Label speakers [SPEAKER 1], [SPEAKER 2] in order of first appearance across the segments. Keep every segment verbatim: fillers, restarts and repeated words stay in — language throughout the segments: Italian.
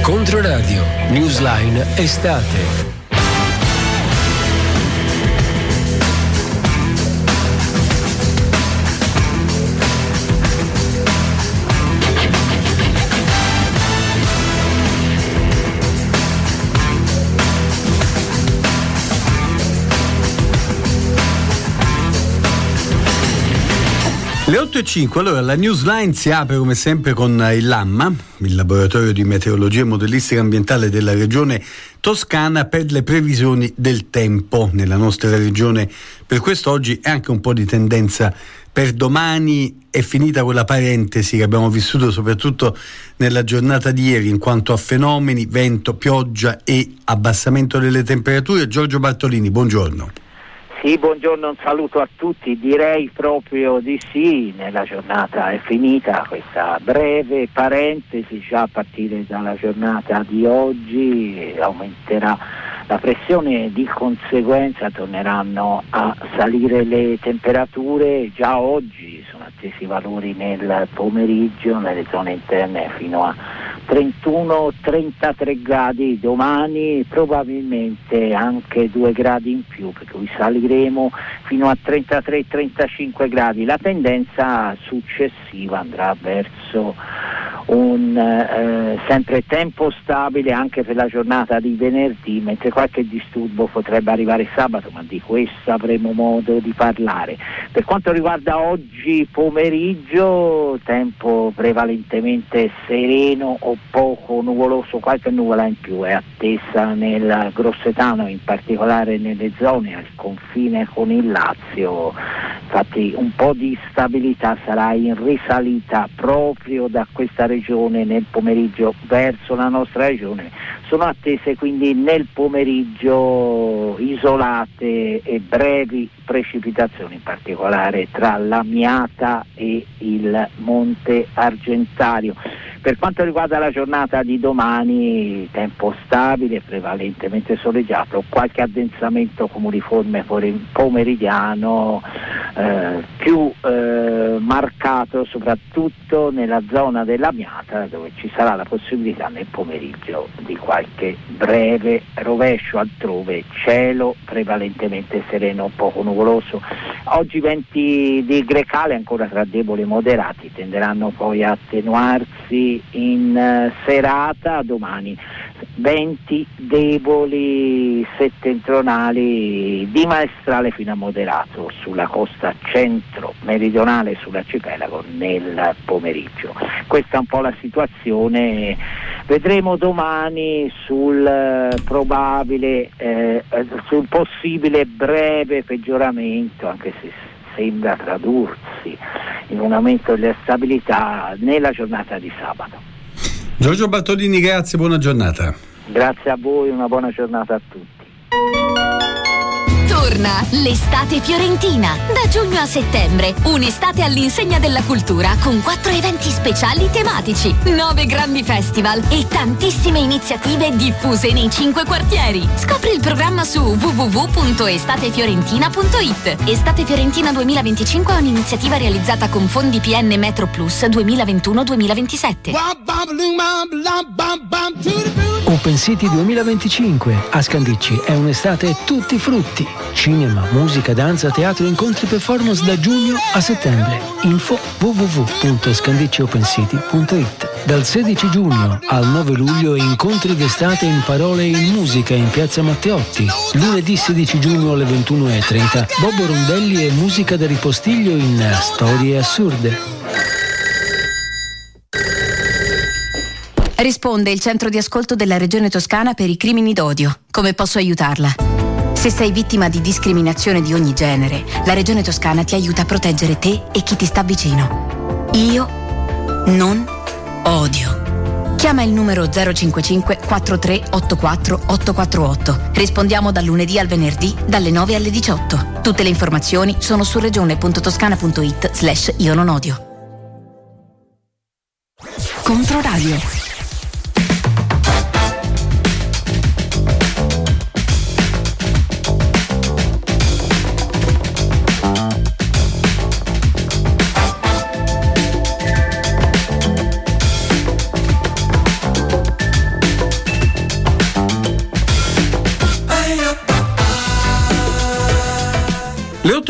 [SPEAKER 1] Controradio, Newsline estate.
[SPEAKER 2] Le otto e cinque, allora la Newsline si apre come sempre con il LAMMA, il laboratorio di meteorologia e modellistica ambientale della regione Toscana, per le previsioni del tempo nella nostra regione. Per questo oggi è anche un po' di tendenza per domani. È finita quella parentesi che abbiamo vissuto soprattutto nella giornata di ieri in quanto a fenomeni, vento, pioggia e abbassamento delle temperature. Giorgio Bartolini, buongiorno.
[SPEAKER 3] Sì, buongiorno, un saluto a tutti. Direi proprio di sì, nella giornata è finita questa breve parentesi, già a partire dalla giornata di oggi aumenterà la pressione, di conseguenza torneranno a salire le temperature. Già oggi sono attesi valori nel pomeriggio nelle zone interne fino a trentuno trentatré gradi, domani probabilmente anche due gradi in più, per cui saliremo fino a trentatré trentacinque gradi. La tendenza successiva andrà verso un eh, sempre tempo stabile anche per la giornata di venerdì, mentre qualche disturbo potrebbe arrivare sabato, ma di questo avremo modo di parlare. Per quanto riguarda oggi pomeriggio, tempo prevalentemente sereno o poco nuvoloso, qualche nuvola in più è attesa nel Grossetano, in particolare nelle zone al confine con il Lazio. Infatti un po' di stabilità sarà in risalita proprio da questa regione nel pomeriggio verso la nostra regione. Sono attese quindi nel pomeriggio isolate e brevi precipitazioni, in particolare tra l'Amiata e il Monte Argentario. Per quanto riguarda la giornata di domani, tempo stabile, prevalentemente soleggiato, qualche addensamento cumuliforme pomeridiano eh, più eh, marcato soprattutto nella zona dell'Amiata, dove ci sarà la possibilità nel pomeriggio di qualche breve rovescio. Altrove cielo prevalentemente sereno, poco nuvoloso. Oggi venti di Grecale ancora tra deboli e moderati, tenderanno poi a attenuarsi in uh, serata. Domani venti deboli settentrionali di maestrale fino a moderato sulla costa centro-meridionale, sull'arcipelago nel pomeriggio. Questa è un po' la situazione. Vedremo domani sul uh, probabile, eh, sul possibile breve peggioramento, anche se sembra tradursi in un aumento della stabilità nella giornata di sabato.
[SPEAKER 2] Giorgio Bartolini, grazie, buona giornata.
[SPEAKER 3] Grazie a voi, una buona giornata a tutti.
[SPEAKER 4] Torna l'estate fiorentina. Da giugno a settembre, un'estate all'insegna della cultura con quattro eventi speciali tematici, nove grandi festival e tantissime iniziative diffuse nei cinque quartieri. Scopri il programma su w w w punto estate fiorentina punto i t. Estate Fiorentina duemilaventicinque è un'iniziativa realizzata con fondi P N Metro Plus duemilaventuno duemilaventisette.
[SPEAKER 1] Open City duemilaventicinque a Scandicci è un'estate tutti frutti. Cinema, musica, danza, teatro, incontri, performance da giugno a settembre. Info w w w punto scandicci open city punto i t. Dal sedici giugno al nove luglio incontri d'estate in parole e in musica in piazza Matteotti. Lunedì sedici giugno alle ventuno e trenta Bobo Rondelli e musica da ripostiglio in Storie Assurde.
[SPEAKER 4] Risponde il centro di ascolto della Regione Toscana per i crimini d'odio. Come posso aiutarla? Se sei vittima di discriminazione di ogni genere, la Regione Toscana ti aiuta a proteggere te e chi ti sta vicino. Io non odio. Chiama il numero zero cinquantacinque quarantatré ottantaquattro ottocentoquarantotto. Rispondiamo dal lunedì al venerdì dalle nove alle diciotto. Tutte le informazioni sono su regione punto toscana punto i t slash io non odio. Controradio.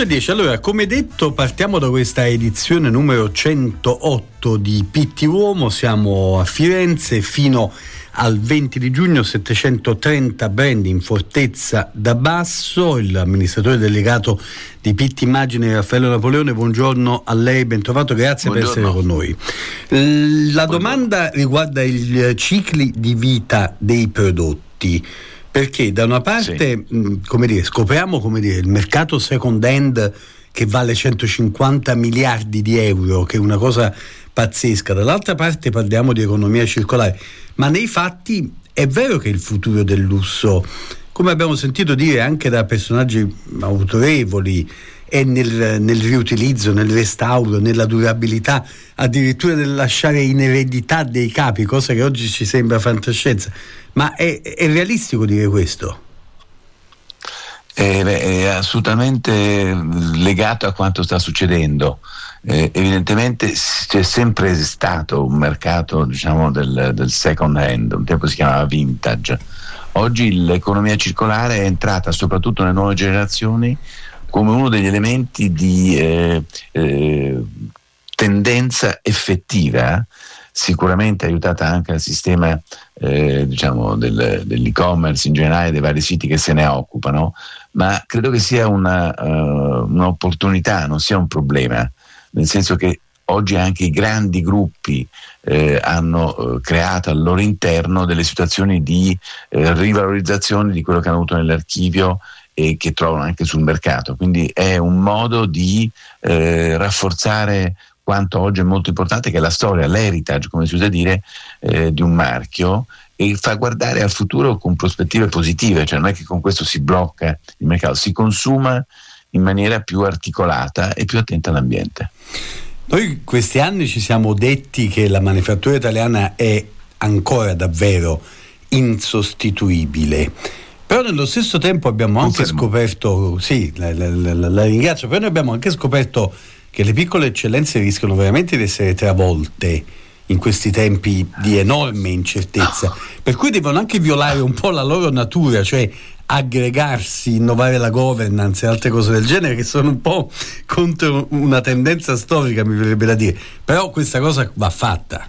[SPEAKER 2] otto e dieci. Allora, come detto, partiamo da questa edizione numero centootto di Pitti Uomo. Siamo a Firenze fino al venti di giugno, settecentotrenta brand in Fortezza da Basso. L'amministratore delegato di Pitti Immagine, Raffaello Napoleone, buongiorno a lei, ben trovato, grazie buongiorno. Per essere con noi. La buongiorno. Domanda riguarda i cicli di vita dei prodotti, perché da una parte sì. mh, come dire, scopriamo come dire, il mercato second hand che vale centocinquanta miliardi di euro, che è una cosa pazzesca, dall'altra parte parliamo di economia circolare, ma nei fatti è vero che il futuro del lusso, come abbiamo sentito dire anche da personaggi autorevoli, è nel, nel riutilizzo, nel restauro, nella durabilità, addirittura nel lasciare in eredità dei capi, cosa che oggi ci sembra fantascienza. Ma è, è realistico dire questo?
[SPEAKER 5] È, è assolutamente legato a quanto sta succedendo. Eh, evidentemente c'è sempre stato un mercato, diciamo, del, del second hand, un tempo si chiamava vintage. Oggi l'economia circolare è entrata soprattutto nelle nuove generazioni come uno degli elementi di eh, eh, tendenza effettiva, sicuramente aiutata anche dal sistema eh, diciamo del, dell'e-commerce in generale, dei vari siti che se ne occupano, ma credo che sia una, uh, un'opportunità, non sia un problema, nel senso che oggi anche i grandi gruppi eh, hanno eh, creato al loro interno delle situazioni di eh, rivalorizzazione di quello che hanno avuto nell'archivio e che trovano anche sul mercato, quindi è un modo di eh, rafforzare quanto oggi è molto importante, che è la storia, l'heritage, come si usa dire, eh, di un marchio, e fa guardare al futuro con prospettive positive, cioè non è che con questo si blocca il mercato, si consuma in maniera più articolata e più attenta all'ambiente.
[SPEAKER 2] Noi questi anni ci siamo detti che la manifattura italiana è ancora davvero insostituibile, però nello stesso tempo abbiamo anche Confermo. scoperto, sì, la, la, la, la ringrazio, però noi abbiamo anche scoperto che le piccole eccellenze rischiano veramente di essere travolte in questi tempi di enorme incertezza, per cui devono anche violare un po' la loro natura, cioè aggregarsi, innovare la governance e altre cose del genere, che sono un po' contro una tendenza storica, mi verrebbe da dire, però questa cosa va fatta.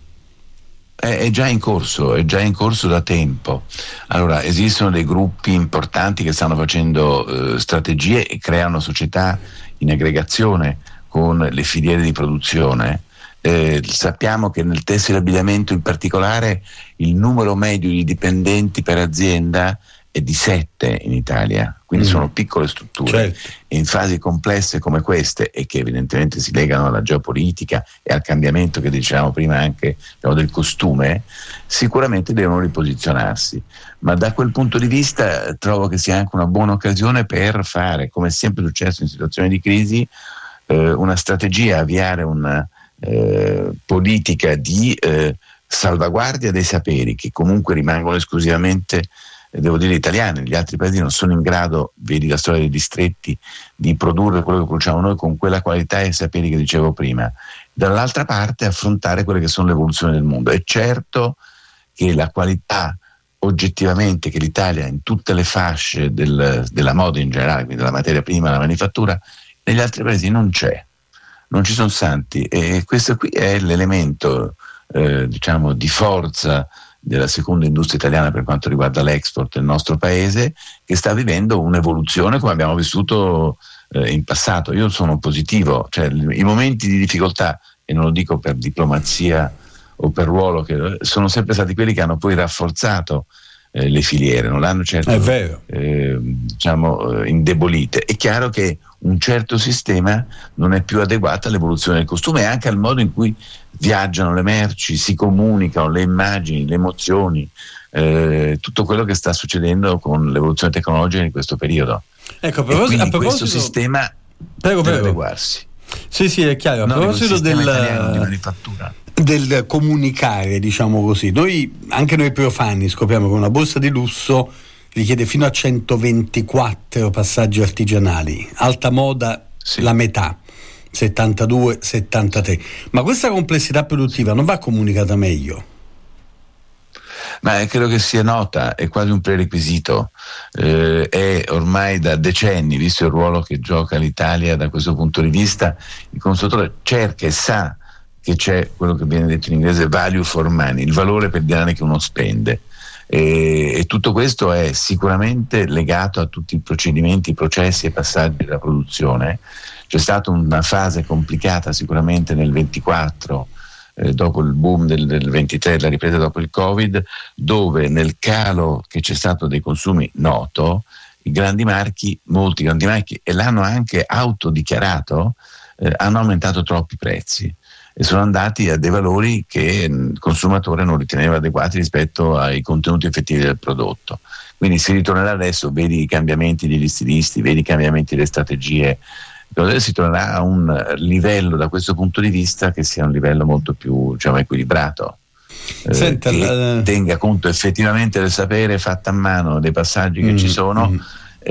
[SPEAKER 5] È già in corso, è già in corso da tempo. Allora, esistono dei gruppi importanti che stanno facendo eh, strategie e creano società in aggregazione con le filiere di produzione. Eh, sappiamo che nel tessile abbigliamento in particolare il numero medio di dipendenti per azienda è di sette in Italia, quindi mm. sono piccole strutture, certo. E in fasi complesse come queste, e che evidentemente si legano alla geopolitica e al cambiamento che dicevamo prima anche del costume, sicuramente devono riposizionarsi, ma da quel punto di vista trovo che sia anche una buona occasione per fare, come è sempre successo in situazioni di crisi, eh, una strategia, avviare una eh, politica di eh, salvaguardia dei saperi che comunque rimangono esclusivamente, devo dire, italiani. Gli altri paesi non sono in grado, vedi la storia dei distretti, di produrre quello che produciamo noi con quella qualità e saperi che dicevo prima. Dall'altra parte affrontare quelle che sono le evoluzioni del mondo. È certo che la qualità oggettivamente che l'Italia in tutte le fasce del, della moda in generale, quindi della materia prima, della manifattura, negli altri paesi non c'è, non ci sono santi, e questo qui è l'elemento eh, diciamo di forza della seconda industria italiana per quanto riguarda l'export del nostro paese, che sta vivendo un'evoluzione come abbiamo vissuto eh, in passato. Io sono positivo, cioè i momenti di difficoltà, e non lo dico per diplomazia o per ruolo, che sono sempre stati quelli che hanno poi rafforzato eh, le filiere, non l'hanno certo
[SPEAKER 2] è vero.
[SPEAKER 5] Eh, diciamo indebolite. È chiaro che un certo sistema non è più adeguato all'evoluzione del costume e anche al modo in cui viaggiano le merci, si comunicano le immagini, le emozioni, eh, tutto quello che sta succedendo con l'evoluzione tecnologica in questo periodo.
[SPEAKER 2] Ecco, a proposito,
[SPEAKER 5] quindi
[SPEAKER 2] a proposito,
[SPEAKER 5] questo sistema
[SPEAKER 2] prego,
[SPEAKER 5] deve
[SPEAKER 2] prego.
[SPEAKER 5] adeguarsi.
[SPEAKER 2] Sì, sì, è chiaro. A
[SPEAKER 5] no,
[SPEAKER 2] proposito del,
[SPEAKER 5] di manifattura.
[SPEAKER 2] del comunicare, diciamo così, noi, anche noi profani, scopriamo che una borsa di lusso richiede fino a centoventiquattro passaggi artigianali, alta moda sì. la metà, settantadue settantatré, ma questa complessità produttiva non va comunicata meglio?
[SPEAKER 5] Ma credo che sia nota, è quasi un prerequisito, eh, è ormai da decenni, visto il ruolo che gioca l'Italia da questo punto di vista, il consumatore cerca e sa che c'è quello che viene detto in inglese value for money, il valore per il denaro che uno spende. E, e tutto questo è sicuramente legato a tutti i procedimenti, i processi e i passaggi della produzione. C'è stata una fase complicata sicuramente nel ventiquattro, eh, dopo il boom del, del ventitré, la ripresa dopo il Covid, dove nel calo che c'è stato dei consumi noto, i grandi marchi, molti grandi marchi, e l'hanno anche autodichiarato, eh, hanno aumentato troppi prezzi e sono andati a dei valori che il consumatore non riteneva adeguati rispetto ai contenuti effettivi del prodotto. Quindi si ritornerà adesso, vedi i cambiamenti degli stilisti, vedi i cambiamenti delle strategie, si tornerà a un livello da questo punto di vista che sia un livello molto più, diciamo, equilibrato, eh, Senta, che la... tenga conto effettivamente del sapere fatto a mano, dei passaggi che mm, ci sono, mm.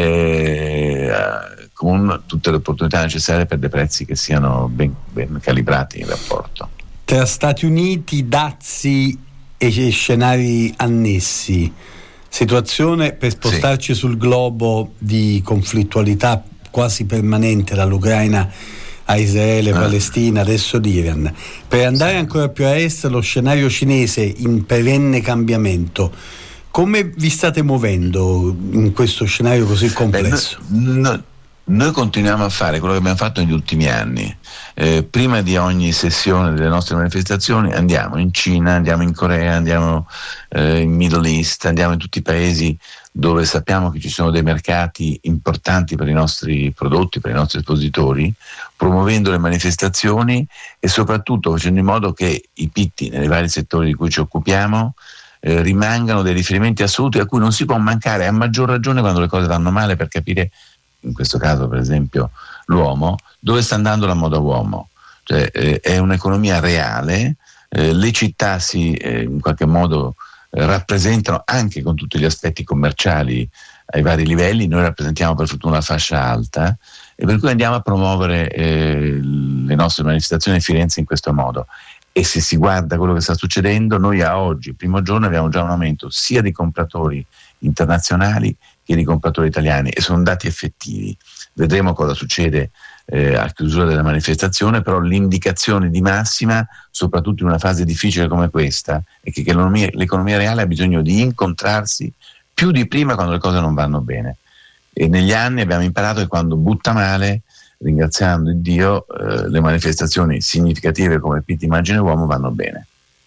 [SPEAKER 5] eh, con tutte le opportunità necessarie per dei prezzi che siano ben, ben calibrati in rapporto.
[SPEAKER 2] Tra Stati Uniti, dazi e scenari annessi, situazione per spostarci sì. sul globo di conflittualità quasi permanente dall'Ucraina a Israele, ah. Palestina, adesso l'Iran. Per andare ancora più a est, lo scenario cinese in perenne cambiamento. Come vi state muovendo in questo scenario così complesso?
[SPEAKER 5] Beh, no, no, noi continuiamo a fare quello che abbiamo fatto negli ultimi anni. Eh, prima di ogni sessione delle nostre manifestazioni andiamo in Cina, andiamo in Corea, andiamo eh, in Middle East, andiamo in tutti i paesi dove sappiamo che ci sono dei mercati importanti per i nostri prodotti, per i nostri espositori, promuovendo le manifestazioni e soprattutto facendo in modo che i P I T nei vari settori di cui ci occupiamo eh, rimangano dei riferimenti assoluti a cui non si può mancare, a maggior ragione quando le cose vanno male, per capire, in questo caso per esempio l'uomo, dove sta andando la moda uomo. Cioè, eh, è un'economia reale, eh, le città si eh, in qualche modo rappresentano anche con tutti gli aspetti commerciali ai vari livelli. Noi rappresentiamo per fortuna la fascia alta e per cui andiamo a promuovere eh, le nostre manifestazioni a Firenze in questo modo. E se si guarda quello che sta succedendo, noi a oggi, il primo giorno, abbiamo già un aumento sia di compratori internazionali che di compratori italiani, e sono dati effettivi. Vedremo cosa succede eh, a chiusura della manifestazione, però l'indicazione di massima, soprattutto in una fase difficile come questa, è che, che l'economia, l'economia reale ha bisogno di incontrarsi più di prima quando le cose non vanno bene. E negli anni abbiamo imparato che quando butta male, ringraziando Dio, eh, le manifestazioni significative come P I T Immagine Uomo vanno bene.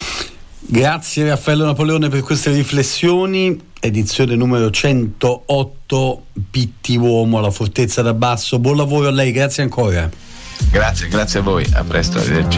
[SPEAKER 2] Grazie Raffaello Napoleone per queste riflessioni. Edizione numero centootto P I T Uomo alla Fortezza da Basso. Buon lavoro a lei, grazie ancora.
[SPEAKER 5] Grazie, grazie a voi, a presto, arrivederci.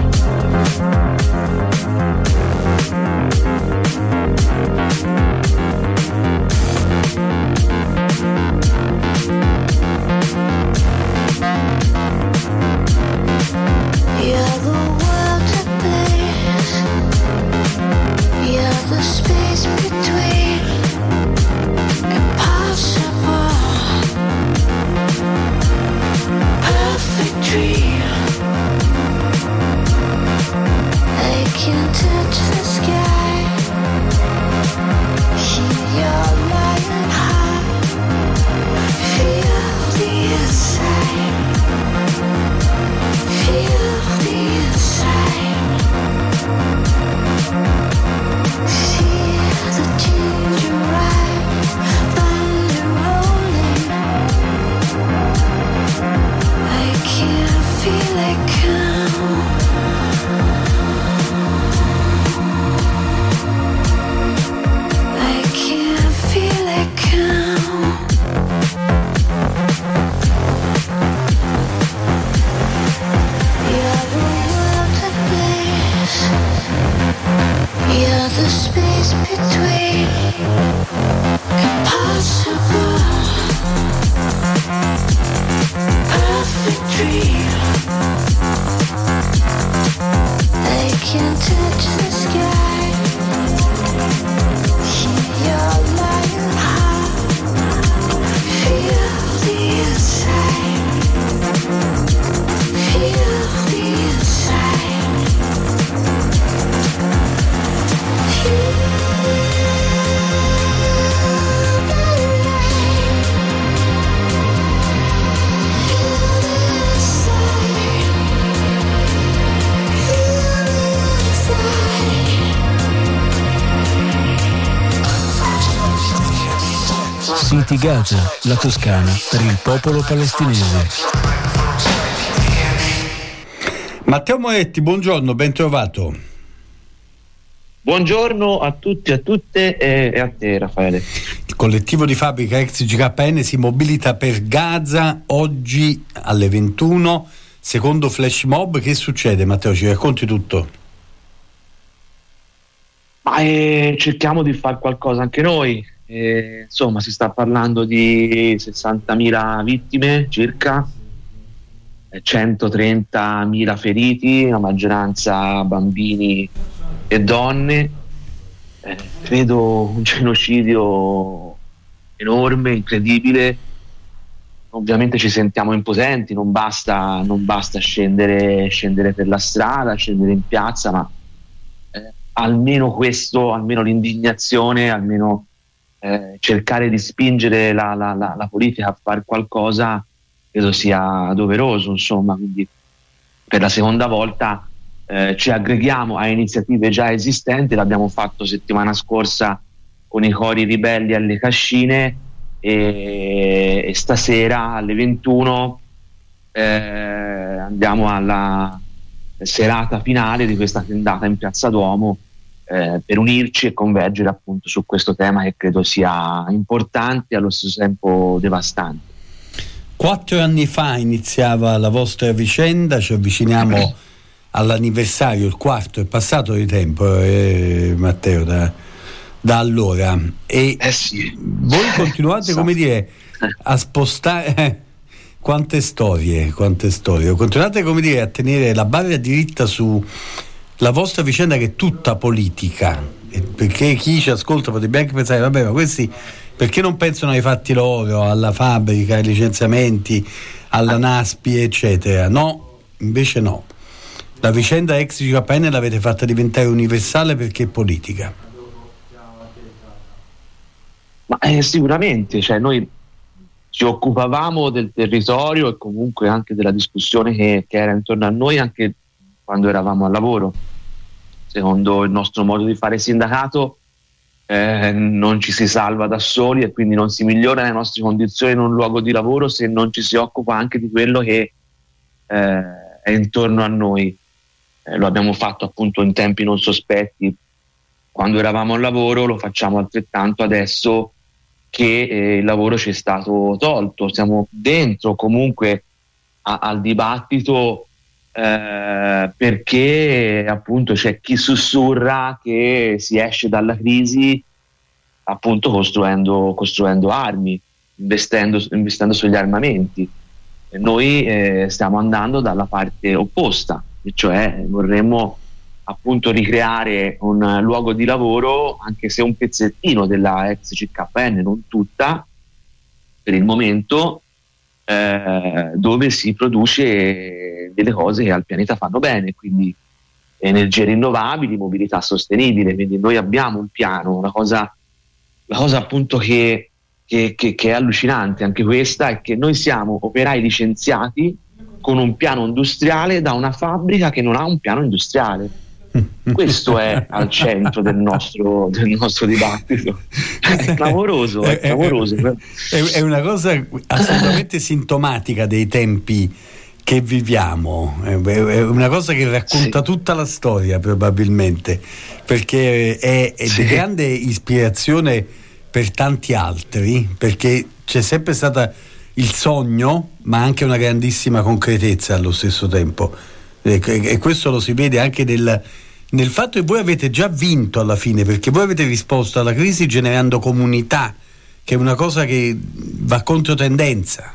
[SPEAKER 6] Feel
[SPEAKER 1] City Gaza, la Toscana per il popolo palestinese.
[SPEAKER 2] Matteo Moretti, buongiorno, ben trovato.
[SPEAKER 6] Buongiorno a tutti, a tutte e, e a te, Raffaele.
[SPEAKER 2] Il collettivo di fabbrica ex G K N si mobilita per Gaza oggi alle ventuno, secondo flash mob. Che succede, Matteo? Ci racconti tutto?
[SPEAKER 6] Ma eh, cerchiamo di fare qualcosa anche noi. Eh, insomma, si sta parlando di sessantamila vittime circa, centotrentamila feriti, la maggioranza bambini e donne. Eh, credo un genocidio enorme, incredibile. Ovviamente ci sentiamo impotenti, non basta, non basta scendere, scendere per la strada, scendere in piazza, ma eh, almeno questo, almeno l'indignazione, almeno eh, cercare di spingere la, la, la, la politica a fare qualcosa, credo sia doveroso. Insomma, quindi per la seconda volta Eh, ci aggreghiamo a iniziative già esistenti. L'abbiamo fatto settimana scorsa con i cori ribelli alle Cascine e, e stasera alle ventuno eh, andiamo alla serata finale di questa tendata in Piazza Duomo eh, per unirci e convergere appunto su questo tema che credo sia importante e allo stesso tempo devastante.
[SPEAKER 2] Quattro anni fa iniziava la vostra vicenda, ci avviciniamo all'anniversario, il quarto, è passato di tempo, eh, Matteo, da, da allora. E
[SPEAKER 6] eh sì.
[SPEAKER 2] Voi continuate, come dire, a spostare eh, quante storie, quante storie. Continuate, come dire, a tenere la barra diritta su la vostra vicenda, che è tutta politica. Perché chi ci ascolta potrebbe anche pensare, vabbè, ma questi perché non pensano ai fatti loro, alla fabbrica, ai licenziamenti, alla Naspi, eccetera? No, invece no. La vicenda ex G K N l'avete fatta diventare universale perché è politica.
[SPEAKER 6] Ma eh, sicuramente, cioè noi ci occupavamo del territorio e comunque anche della discussione che, che era intorno a noi anche quando eravamo al lavoro. Secondo il nostro modo di fare sindacato eh, non ci si salva da soli e quindi non si migliora le nostre condizioni in un luogo di lavoro se non ci si occupa anche di quello che eh, è intorno a noi. Eh, lo abbiamo fatto appunto in tempi non sospetti quando eravamo al lavoro, lo facciamo altrettanto adesso che eh, il lavoro ci è stato tolto. Siamo dentro comunque a, al dibattito eh, perché appunto c'è chi sussurra che si esce dalla crisi appunto costruendo, costruendo armi, investendo, investendo sugli armamenti. E noi eh, stiamo andando dalla parte opposta, cioè vorremmo appunto ricreare un luogo di lavoro, anche se un pezzettino della ex C K N, non tutta per il momento, eh, dove si produce delle cose che al pianeta fanno bene, quindi energie rinnovabili, mobilità sostenibile. Quindi noi abbiamo un piano, una cosa, la cosa appunto che, che, che, che è allucinante anche questa è che noi siamo operai licenziati con un piano industriale da una fabbrica che non ha un piano industriale. Questo è al centro del nostro, del nostro dibattito. È clamoroso, è, è clamoroso.
[SPEAKER 2] È, è una cosa assolutamente sintomatica dei tempi che viviamo, è una cosa che racconta sì. tutta la storia probabilmente, perché è, è sì. di grande ispirazione per tanti altri, perché c'è sempre stata il sogno, ma anche una grandissima concretezza allo stesso tempo, e, e questo lo si vede anche nel, nel fatto che voi avete già vinto alla fine, perché voi avete risposto alla crisi generando comunità, che è una cosa che va contro tendenza.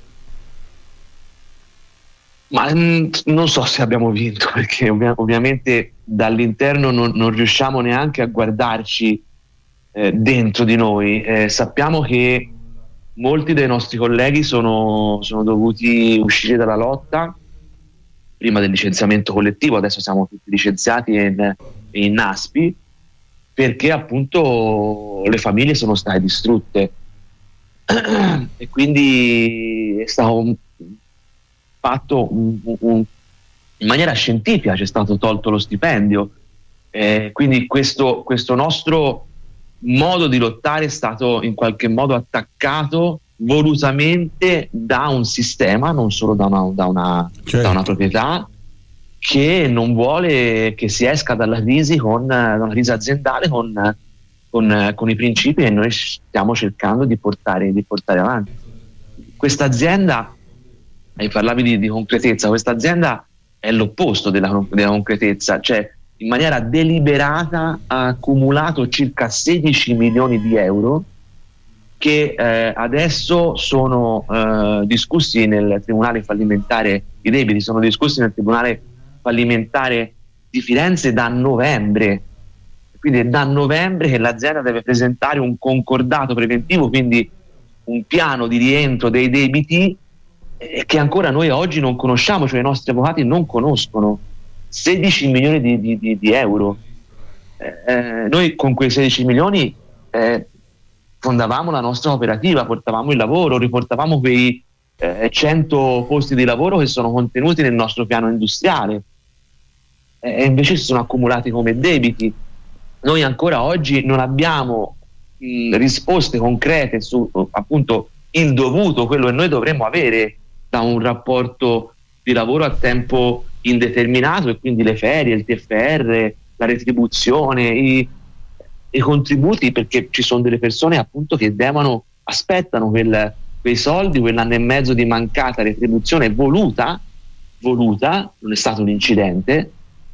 [SPEAKER 6] Ma mh, non so se abbiamo vinto, perché ovvia- ovviamente dall'interno non, non riusciamo neanche a guardarci eh, dentro di noi. Eh, sappiamo che molti dei nostri colleghi sono, sono dovuti uscire dalla lotta prima del licenziamento collettivo, adesso siamo tutti licenziati in, in Naspi, perché appunto le famiglie sono state distrutte e quindi è stato fatto un, un, in maniera scientifica, c'è stato tolto lo stipendio, eh, quindi questo, questo nostro modo di lottare è stato in qualche modo attaccato volutamente da un sistema, non solo da una, da una, certo. da una proprietà, che non vuole che si esca dalla crisi con da una crisi aziendale con, con, con i principi che noi stiamo cercando di portare, di portare avanti. Questa azienda, e parlavi di, di concretezza, questa azienda è l'opposto della, della concretezza, cioè in maniera deliberata ha accumulato circa sedici milioni di euro che eh, adesso sono eh, discussi nel Tribunale fallimentare, i debiti sono discussi nel Tribunale fallimentare di Firenze da novembre, quindi è da novembre che l'azienda deve presentare un concordato preventivo, quindi un piano di rientro dei debiti eh, che ancora noi oggi non conosciamo, cioè i nostri avvocati non conoscono. sedici milioni di, di, di, di euro. Eh, noi con quei sedici milioni eh, fondavamo la nostra operativa, portavamo il lavoro, riportavamo quei eh, cento posti di lavoro che sono contenuti nel nostro piano industriale eh, e invece si sono accumulati come debiti. Noi ancora oggi non abbiamo mh, risposte concrete su appunto il dovuto, quello che noi dovremmo avere da un rapporto di lavoro a tempo indeterminato, e quindi le ferie, il T F R, la retribuzione, i, i contributi, perché ci sono delle persone appunto che devono, aspettano quel, quei soldi, quell'anno e mezzo di mancata retribuzione voluta, voluta, non è stato un incidente,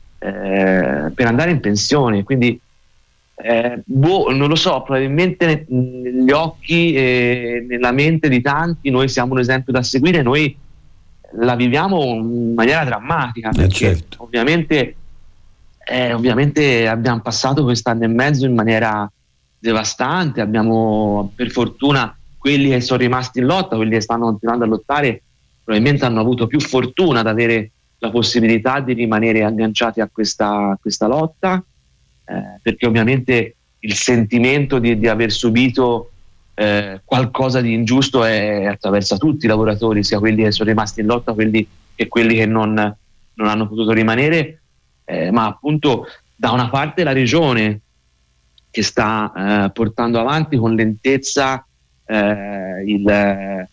[SPEAKER 6] eh, per andare in pensione. Quindi eh, boh, non lo so, probabilmente negli occhi e nella mente di tanti noi siamo un esempio da seguire, noi la viviamo in maniera drammatica, perché eh certo. ovviamente, eh, ovviamente abbiamo passato quest'anno e mezzo in maniera devastante. Abbiamo, per fortuna, quelli che sono rimasti in lotta, quelli che stanno continuando a lottare, probabilmente hanno avuto più fortuna ad avere la possibilità di rimanere agganciati a questa, a questa lotta, eh, perché ovviamente il sentimento di, di aver subito Eh, qualcosa di ingiusto è, attraversa tutti i lavoratori, sia quelli che sono rimasti in lotta quelli, che quelli che non, non hanno potuto rimanere, eh, ma appunto da una parte la regione che sta eh, portando avanti con lentezza eh, il, eh,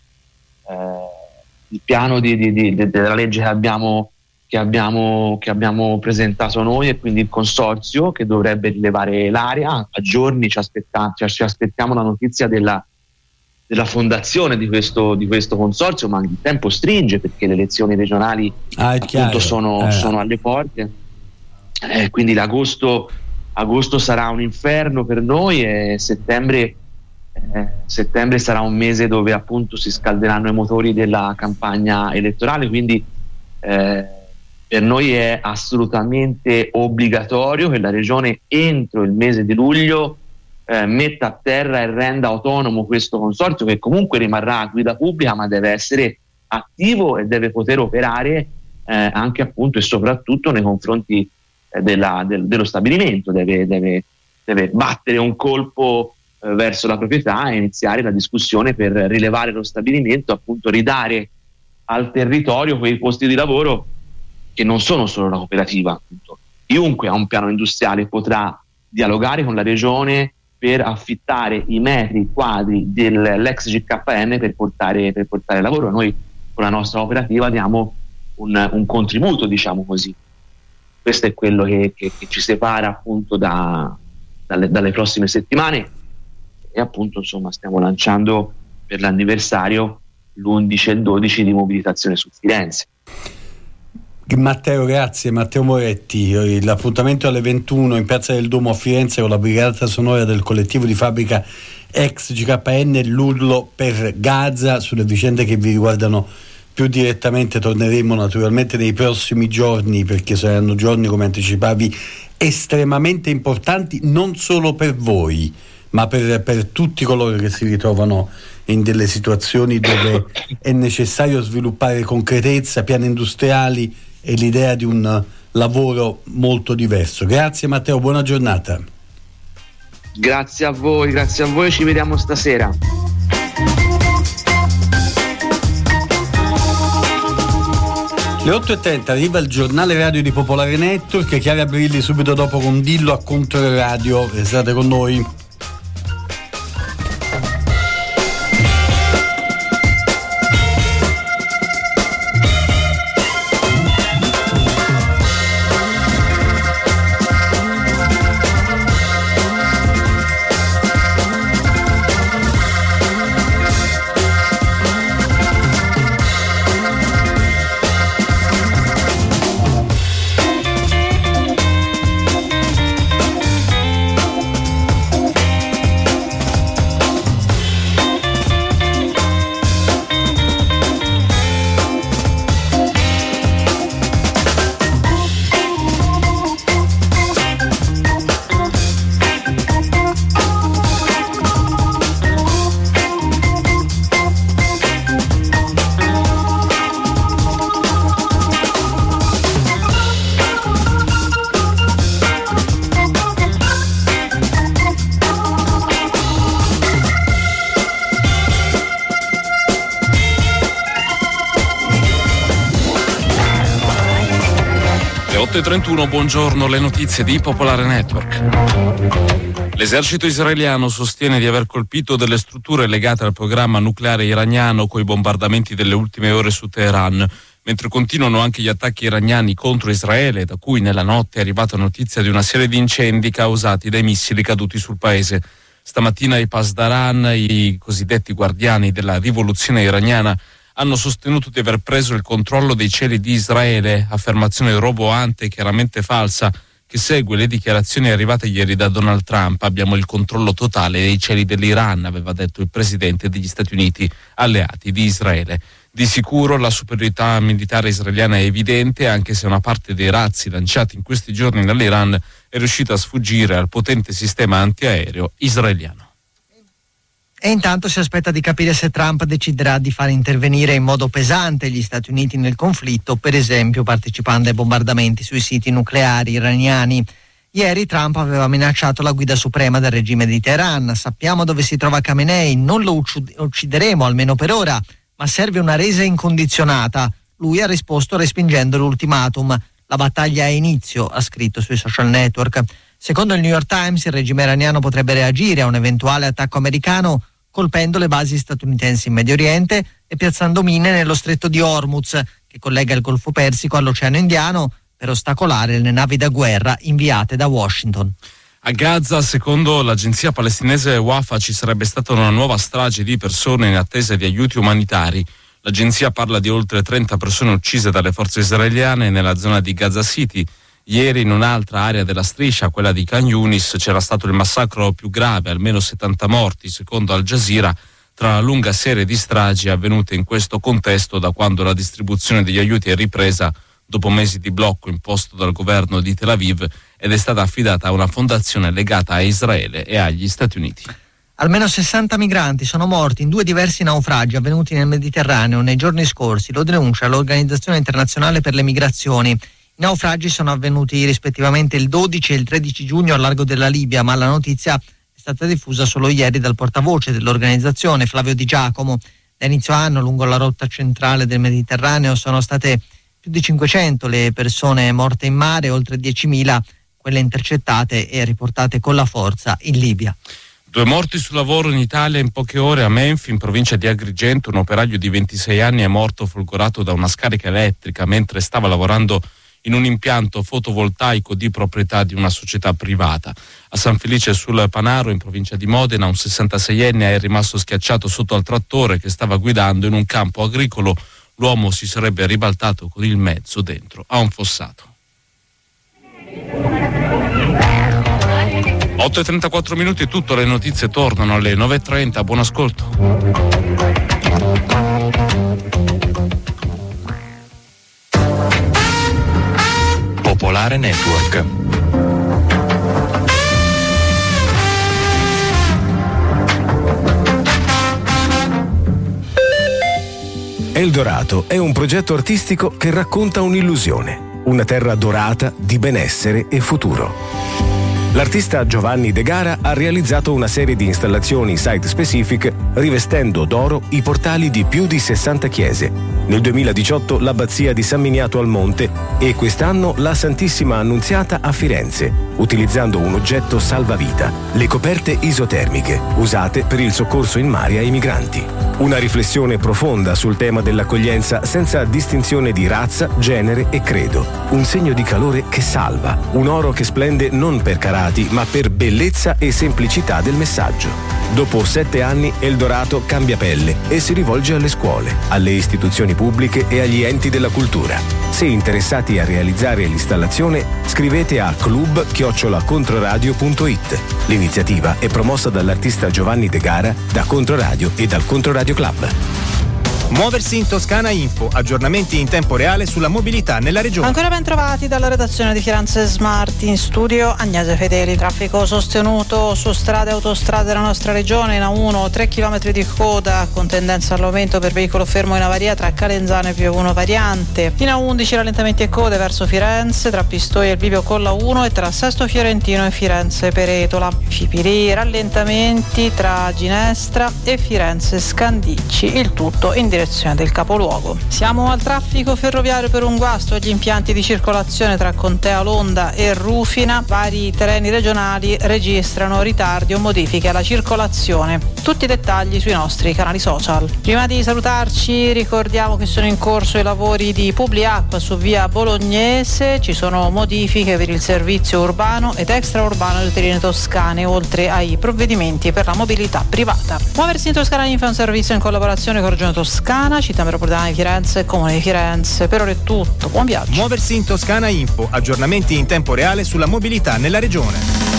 [SPEAKER 6] il piano di, di, di, di, della legge che abbiamo, che, abbiamo, che abbiamo presentato noi, e quindi il consorzio che dovrebbe rilevare l'area. A giorni ci, aspetta, ci, ci aspettiamo la notizia della, della fondazione di questo, di questo consorzio, ma il tempo stringe perché le elezioni regionali ah, appunto sono, eh. sono alle porte, eh, quindi l'agosto agosto sarà un inferno per noi, e settembre, eh, settembre sarà un mese dove appunto si scalderanno i motori della campagna elettorale, quindi eh, per noi è assolutamente obbligatorio che la regione entro il mese di luglio eh, metta a terra e renda autonomo questo consorzio, che comunque rimarrà a guida pubblica, ma deve essere attivo e deve poter operare eh, anche appunto e soprattutto nei confronti eh, della, del, dello stabilimento. Deve, deve, deve battere un colpo eh, verso la proprietà e iniziare la discussione per rilevare lo stabilimento, appunto ridare al territorio quei posti di lavoro che non sono solo la cooperativa. Appunto. Chiunque ha un piano industriale potrà dialogare con la regione per affittare i metri quadri dell'ex G K N per portare, per portare lavoro. Noi con la nostra operativa diamo un, un contributo, diciamo così. Questo è quello che, che, che ci separa appunto da, dalle, dalle prossime settimane, e appunto insomma stiamo lanciando per l'anniversario l'undici e il dodici di mobilitazione su Firenze.
[SPEAKER 2] Matteo, grazie. Matteo Moretti. L'appuntamento alle ventuno in Piazza del Duomo a Firenze con la brigata sonora del collettivo di fabbrica ex G K N, l'urlo per Gaza. Sulle vicende che vi riguardano più direttamente torneremo naturalmente nei prossimi giorni, perché saranno giorni, come anticipavi, estremamente importanti, non solo per voi ma per, per tutti coloro che si ritrovano in delle situazioni dove è necessario sviluppare concretezza, piani industriali e l'idea di un lavoro molto diverso. Grazie Matteo, buona giornata.
[SPEAKER 6] Grazie a voi, grazie a voi, ci vediamo stasera.
[SPEAKER 2] Le otto e trenta arriva il giornale radio di Popolare Network, Chiara Brilli subito dopo con Dillo a Controradio. Restate con noi.
[SPEAKER 7] otto e trentuno, buongiorno, le notizie di Popolare Network. L'esercito israeliano sostiene di aver colpito delle strutture legate al programma nucleare iraniano coi bombardamenti delle ultime ore su Teheran, mentre continuano anche gli attacchi iraniani contro Israele, da cui nella notte è arrivata notizia di una serie di incendi causati dai missili caduti sul paese. Stamattina i Pasdaran, i cosiddetti guardiani della rivoluzione iraniana, hanno sostenuto di aver preso il controllo dei cieli di Israele, affermazione roboante e chiaramente falsa che segue le dichiarazioni arrivate ieri da Donald Trump. Abbiamo il controllo totale dei cieli dell'Iran, aveva detto il presidente degli Stati Uniti, alleati di Israele. Di sicuro la superiorità militare israeliana è evidente, anche se una parte dei razzi lanciati in questi giorni dall'Iran è riuscita a sfuggire al potente sistema antiaereo israeliano.
[SPEAKER 8] E intanto si aspetta di capire se Trump deciderà di far intervenire in modo pesante gli Stati Uniti nel conflitto, per esempio partecipando ai bombardamenti sui siti nucleari iraniani. Ieri Trump aveva minacciato la guida suprema del regime di Teheran. Sappiamo dove si trova Khamenei, non lo uccideremo almeno per ora, ma serve una resa incondizionata. Lui ha risposto respingendo l'ultimatum. La battaglia ha inizio, ha scritto sui social network. Secondo il New York Times, il regime iraniano potrebbe reagire a un eventuale attacco americano colpendo le basi statunitensi in Medio Oriente e piazzando mine nello stretto di Hormuz, che collega il Golfo Persico all'Oceano Indiano, per ostacolare le navi da guerra inviate da Washington.
[SPEAKER 7] A Gaza, secondo l'agenzia palestinese Wafa, ci sarebbe stata una nuova strage di persone in attesa di aiuti umanitari. L'agenzia parla di oltre trenta persone uccise dalle forze israeliane nella zona di Gaza City. Ieri in un'altra area della striscia, quella di Khan Yunis, c'era stato il massacro più grave, almeno settanta morti, secondo Al Jazeera, tra la lunga serie di stragi avvenute in questo contesto da quando la distribuzione degli aiuti è ripresa dopo mesi di blocco imposto dal governo di Tel Aviv ed è stata affidata a una fondazione legata a Israele e agli Stati Uniti.
[SPEAKER 8] Almeno sessanta migranti sono morti in due diversi naufragi avvenuti nel Mediterraneo nei giorni scorsi, lo denuncia l'Organizzazione Internazionale per le Migrazioni. I naufragi sono avvenuti rispettivamente il dodici e il tredici giugno al largo della Libia, ma la notizia è stata diffusa solo ieri dal portavoce dell'organizzazione, Flavio Di Giacomo. Da inizio anno lungo la rotta centrale del Mediterraneo sono state più di cinquecento le persone morte in mare, oltre diecimila quelle intercettate e riportate con la forza in Libia.
[SPEAKER 7] Due morti sul lavoro in Italia in poche ore. A Menfi, in provincia di Agrigento, un operaio di ventisei anni è morto folgorato da una scarica elettrica mentre stava lavorando in un impianto fotovoltaico di proprietà di una società privata. A San Felice sul Panaro, in provincia di Modena, un sessantaseienne è rimasto schiacciato sotto al trattore che stava guidando in un campo agricolo. L'uomo si sarebbe ribaltato con il mezzo dentro a un fossato. otto e trentaquattro minuti, tutte le notizie tornano alle nove e trenta. Buon ascolto.
[SPEAKER 9] Popolare Network.
[SPEAKER 10] Eldorato è un progetto artistico che racconta un'illusione, una terra dorata di benessere e futuro. L'artista Giovanni De Gara ha realizzato una serie di installazioni site-specific rivestendo d'oro i portali di più di sessanta chiese. Nel duemiladiciotto l'abbazia di San Miniato al Monte e quest'anno la Santissima Annunziata a Firenze, utilizzando un oggetto salvavita, le coperte isotermiche, usate per il soccorso in mare ai migranti. Una riflessione profonda sul tema dell'accoglienza senza distinzione di razza, genere e credo. Un segno di calore che salva, un oro che splende non per carati, ma per bellezza e semplicità del messaggio. Dopo sette anni Eldorato cambia pelle e si rivolge alle scuole, alle istituzioni pubbliche e agli enti della cultura. Se interessati a realizzare l'installazione, scrivete a club chiocciola controradio punto it. L'iniziativa è promossa dall'artista Giovanni De Gara, da Controradio e dal Controradio Club.
[SPEAKER 11] Muoversi in Toscana Info, aggiornamenti in tempo reale sulla mobilità nella regione.
[SPEAKER 12] Ancora ben trovati dalla redazione di Firenze Smart, in studio Agnese Fedeli. Traffico sostenuto su strade e autostrade della nostra regione. In A uno tre chilometri di coda con tendenza all'aumento per veicolo fermo in avaria tra Calenzano e Via uno variante. In A undici rallentamenti e code verso Firenze tra Pistoia e il bivio con la uno e tra Sesto Fiorentino e Firenze Peretola. Fipili rallentamenti tra Ginestra e Firenze Scandicci, il tutto in direzione direzione del capoluogo. Siamo al traffico ferroviario per un guasto agli impianti di circolazione tra Contea Londa e Rufina. Vari treni regionali registrano ritardi o modifiche alla circolazione. Tutti i dettagli sui nostri canali social. Prima di salutarci ricordiamo che sono in corso i lavori di Publiacqua su via Bolognese. Ci sono modifiche per il servizio urbano ed extraurbano delle trine toscane, oltre ai provvedimenti per la mobilità privata. Muoversi in Toscana Info è un servizio in collaborazione con Regione Toscana, Città Metropolitana di Firenze e Comune di Firenze. Per ora è tutto, buon viaggio.
[SPEAKER 11] Muoversi in Toscana Info, aggiornamenti in tempo reale sulla mobilità nella regione.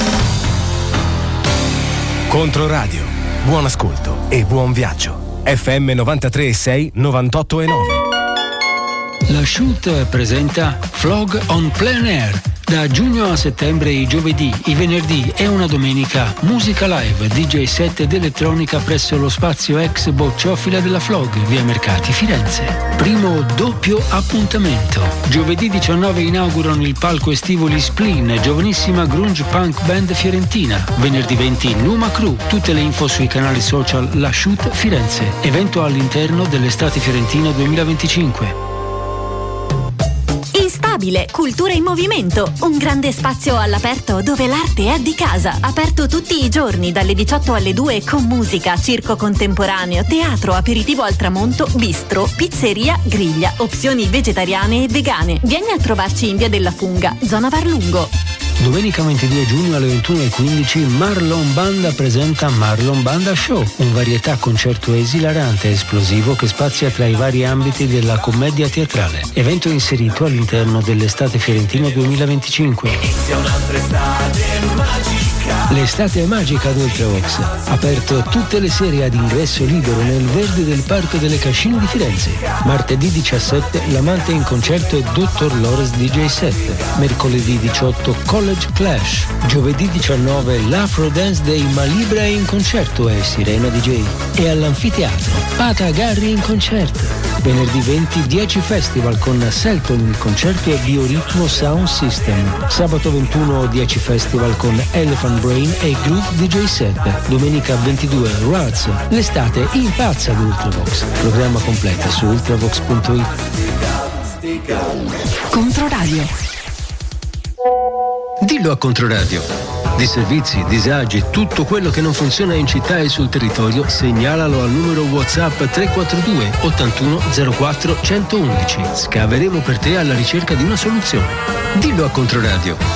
[SPEAKER 10] Controradio, buon ascolto e buon viaggio. F M novantatré e sei, novantotto e nove.
[SPEAKER 1] La Shoot presenta Flog on Plein Air. Da giugno a settembre i giovedì, i venerdì e una domenica musica live, D J set ed elettronica presso lo spazio ex bocciofila della Flog, via Mercati, Firenze. Primo doppio appuntamento. Giovedì diciannove inaugurano il palco estivo Gli Spleen, giovanissima grunge punk band fiorentina. Venerdì venti Numa Crew. Tutte le info sui canali social La Shoot Firenze. Evento all'interno dell'estate fiorentina duemilaventicinque.
[SPEAKER 13] Instabile, cultura in movimento, un grande spazio all'aperto dove l'arte è di casa, aperto tutti i giorni dalle diciotto alle due con musica, circo contemporaneo, teatro, aperitivo al tramonto, bistro, pizzeria, griglia, opzioni vegetariane e vegane. Vieni a trovarci in via della Funga, zona Varlungo.
[SPEAKER 1] Domenica ventidue giugno alle ventuno e quindici Marlon Banda presenta Marlon Banda Show, un varietà concerto esilarante e esplosivo che spazia tra i vari ambiti della commedia teatrale. Evento inserito all'interno dell'estate fiorentina duemilaventicinque.
[SPEAKER 14] Inizia un'altra estate magica.
[SPEAKER 1] L'estate è magica ad Ultravox, aperto tutte le sere ad ingresso libero nel verde del Parco delle Cascine di Firenze. Martedì diciassette l'Amante in concerto e dottor Lores D J set. Mercoledì diciotto College Clash. Giovedì diciannove l'Afro Dance Day Malibra è in concerto e Sirena D J. E all'anfiteatro Pata Garri in concerto. Venerdì venti dieci Festival con Selton in concerto e Bioritmo Sound System. Sabato ventuno dieci Festival con Elephant Brain e Groove D J set. Domenica ventidue Rats. L'estate impazza ad Ultravox. Programma completo su ultravox punto it.
[SPEAKER 13] Controradio.
[SPEAKER 1] Dillo a Controradio. Di servizi, disagi, tutto quello che non funziona in città e sul territorio, segnalalo al numero WhatsApp tre quattro due ottantuno zero quattro centoundici. Scaveremo per te alla ricerca di una soluzione. Dillo a Controradio.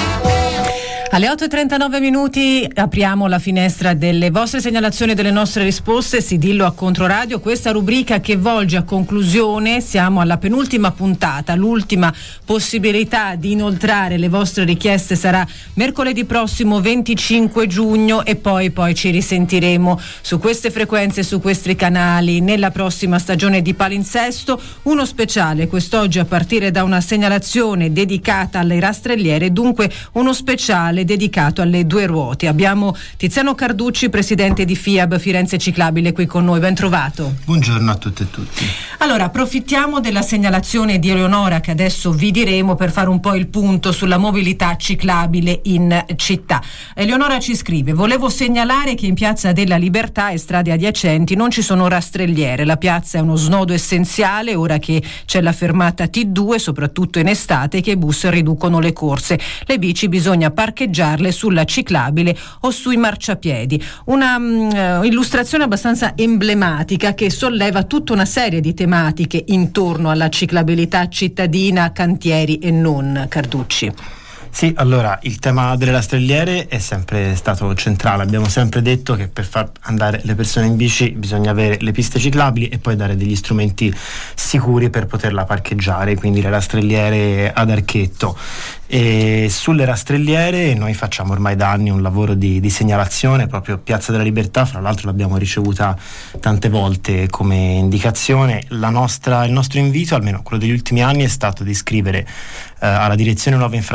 [SPEAKER 15] Alle otto e trentanove minuti apriamo la finestra delle vostre segnalazioni e delle nostre risposte. Si dillo a Controradio, questa rubrica che volge a conclusione. Siamo alla penultima puntata, l'ultima possibilità di inoltrare le vostre richieste sarà mercoledì prossimo venticinque giugno e poi poi ci risentiremo su queste frequenze, su questi canali nella prossima stagione di Palinsesto. Uno speciale quest'oggi a partire da una segnalazione dedicata alle rastrelliere, dunque uno speciale dedicato alle due ruote. Abbiamo Tiziano Carducci, presidente di FIAB Firenze Ciclabile, qui con noi. Ben trovato.
[SPEAKER 16] Buongiorno a tutte e tutti.
[SPEAKER 15] Allora, approfittiamo della segnalazione di Eleonora che adesso vi diremo per fare un po' il punto sulla mobilità ciclabile in città. Eleonora ci scrive: volevo segnalare che in Piazza della Libertà e strade adiacenti non ci sono rastrelliere. La piazza è uno snodo essenziale ora che c'è la fermata T due, soprattutto in estate, che i bus riducono le corse. Le bici bisogna parcheggiare sulla ciclabile o sui marciapiedi. Una um, illustrazione abbastanza emblematica che solleva tutta una serie di tematiche intorno alla ciclabilità cittadina, cantieri e non. Carducci.
[SPEAKER 16] Sì, allora il tema delle rastrelliere è sempre stato centrale. Abbiamo sempre detto che per far andare le persone in bici bisogna avere le piste ciclabili e poi dare degli strumenti sicuri per poterla parcheggiare, quindi le rastrelliere ad archetto. E sulle rastrelliere noi facciamo ormai da anni un lavoro di, di segnalazione, proprio Piazza della Libertà, fra l'altro l'abbiamo ricevuta tante volte come indicazione. La nostra, il nostro invito, almeno quello degli ultimi anni, è stato di scrivere eh, alla direzione Nuove Infrastrutture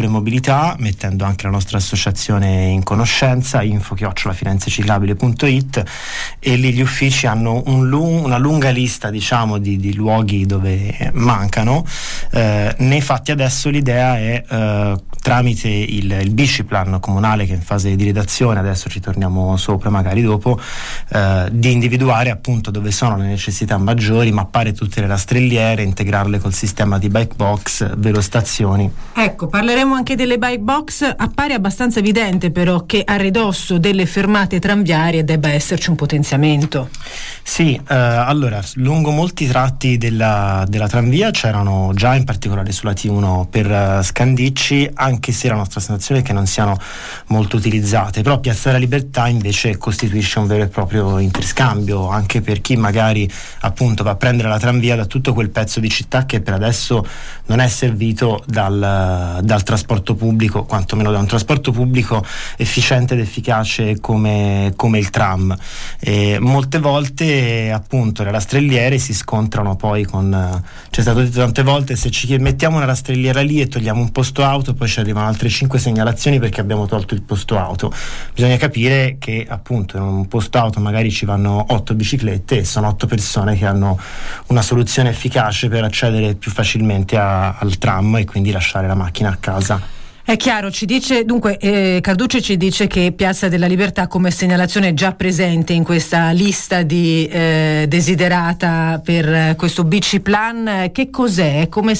[SPEAKER 16] e mobilità, mettendo anche la nostra associazione in conoscenza, info chiocciola firenzeciclabile punto it, e lì gli uffici hanno un lung- una lunga lista, diciamo, di, di luoghi dove mancano. Eh, nei fatti adesso l'idea è eh, tramite il, il biciplan comunale, che è in fase di redazione, adesso ci torniamo sopra magari dopo, eh, di individuare appunto dove sono le necessità maggiori, mappare tutte le rastrelliere, integrarle col sistema di bike box, velostazioni.
[SPEAKER 15] Ecco, parleremo anche delle bike box. Appare abbastanza evidente però che a ridosso delle fermate tranviarie debba esserci un potenziamento.
[SPEAKER 16] Sì, eh, allora lungo molti tratti della, della tranvia c'erano già, in particolare sulla T uno per uh, Scandicci, anche se la nostra sensazione è che non siano molto utilizzate, però Piazza della Libertà invece costituisce un vero e proprio interscambio, anche per chi magari appunto va a prendere la tranvia da tutto quel pezzo di città che per adesso non è servito dal, dal trasporto pubblico, quantomeno da un trasporto pubblico efficiente ed efficace come, come il tram. E molte volte appunto le rastrelliere si scontrano poi con, c'è stato detto tante volte, se ci mettiamo una rastrelliera lì e togliamo un posto auto poi ci arrivano altre cinque segnalazioni perché abbiamo tolto il posto auto. Bisogna capire che appunto in un posto auto magari ci vanno otto biciclette e sono otto persone che hanno una soluzione efficace per accedere più facilmente a, al tram e quindi lasciare la macchina a casa.
[SPEAKER 15] È chiaro, ci dice dunque eh, Carducci ci dice che Piazza della Libertà come segnalazione è già presente in questa lista di eh, desiderata per eh, questo biciplan. Che cos'è? Come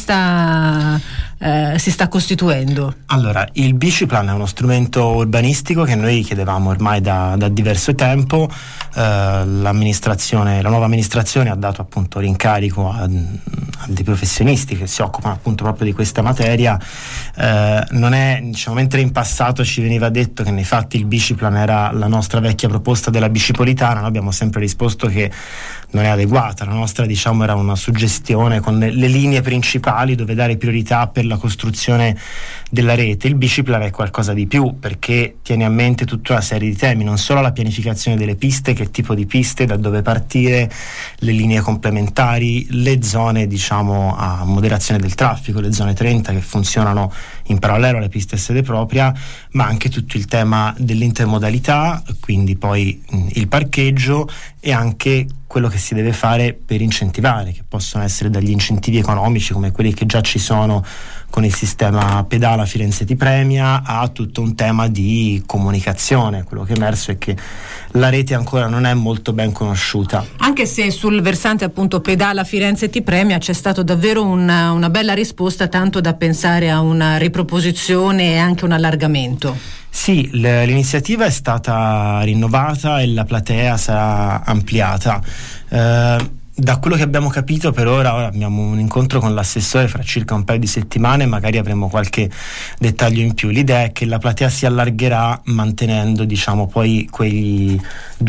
[SPEAKER 15] sta eh, si sta costituendo?
[SPEAKER 16] Allora, il biciplan è uno strumento urbanistico che noi chiedevamo ormai da, da diverso tempo. Eh, l'amministrazione, la nuova amministrazione ha dato appunto l'incarico a, a dei professionisti che si occupano appunto proprio di questa materia. Eh, non è Diciamo, mentre in passato ci veniva detto che nei fatti il biciplan era la nostra vecchia proposta della bicipolitana, noi abbiamo sempre risposto che non è adeguata. La nostra, diciamo, era una suggestione con le, le linee principali dove dare priorità per la costruzione della rete. Il biciplan è qualcosa di più perché tiene a mente tutta una serie di temi, non solo la pianificazione delle piste, che tipo di piste, da dove partire, le linee complementari, le zone, diciamo, a moderazione del traffico, le zone trenta che funzionano in parallelo alle piste a sede propria, ma anche tutto il tema dell'intermodalità, quindi poi mh, il parcheggio e anche quello che si deve fare per incentivare, che possono essere dagli incentivi economici come quelli che già ci sono con il sistema Pedala Firenze Ti Premia, a tutto un tema di comunicazione. Quello che è emerso è che la rete ancora non è molto ben conosciuta.
[SPEAKER 15] Anche se sul versante appunto Pedala Firenze Ti Premia c'è stato davvero una, una bella risposta, tanto da pensare a una riproposizione e anche un allargamento.
[SPEAKER 16] Sì, l'iniziativa è stata rinnovata e la platea sarà ampliata. Eh, da quello che abbiamo capito per ora, ora abbiamo un incontro con l'assessore fra circa un paio di settimane, magari avremo qualche dettaglio in più. L'idea è che la platea si allargherà mantenendo, diciamo, poi quegli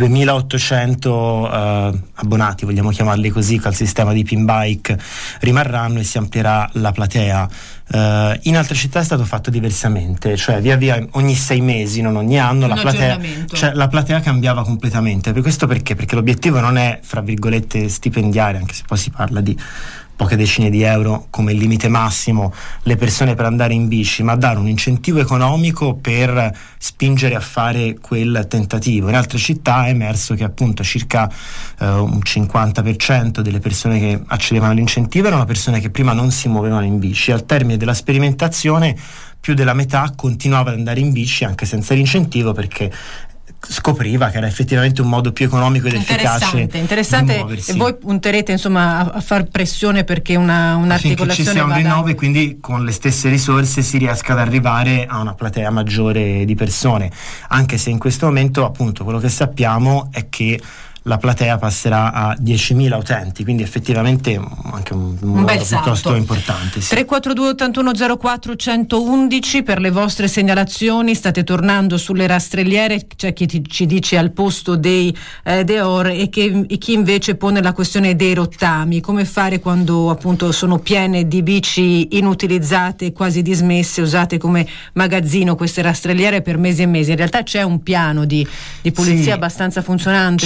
[SPEAKER 16] duemilaottocento eh, abbonati, vogliamo chiamarli così, che al sistema di Pinbike rimarranno, e si amplierà la platea. Uh, in altre città è stato fatto diversamente, cioè via via ogni sei mesi, non ogni anno, la platea, cioè, la platea cambiava completamente. Per questo perché? Perché l'obiettivo non è, fra virgolette, stipendiare, anche se poi si parla di poche decine di euro come limite massimo, le persone per andare in bici, ma dare un incentivo economico per spingere a fare quel tentativo. In altre città è emerso che appunto circa eh, un cinquanta per cento delle persone che accedevano all'incentivo erano persone che prima non si muovevano in bici. Al termine della sperimentazione più della metà continuava ad andare in bici anche senza l'incentivo, perché scopriva che era effettivamente un modo più economico ed efficace
[SPEAKER 15] interessante
[SPEAKER 16] di muoversi.
[SPEAKER 15] E voi punterete insomma a, a far pressione perché una, un'articolazione
[SPEAKER 16] ci sia un
[SPEAKER 15] vada...
[SPEAKER 16] rinnovo e quindi con le stesse risorse si riesca ad arrivare a una platea maggiore di persone, anche se in questo momento appunto quello che sappiamo è che la platea passerà a diecimila utenti, quindi effettivamente anche un, un, un bel piuttosto importante. Sì.
[SPEAKER 15] tre quattro due ottantuno zero quattro centoundici per le vostre segnalazioni. State tornando sulle rastrelliere, c'è chi ti, ci dice al posto dei eh, Deor e, che, e chi invece pone la questione dei rottami, come fare quando appunto sono piene di bici inutilizzate, quasi dismesse, usate come magazzino queste rastrelliere per mesi e mesi. In realtà c'è un piano di, di pulizia sì, abbastanza funzionante,
[SPEAKER 16] c'è
[SPEAKER 15] secondo
[SPEAKER 16] un piano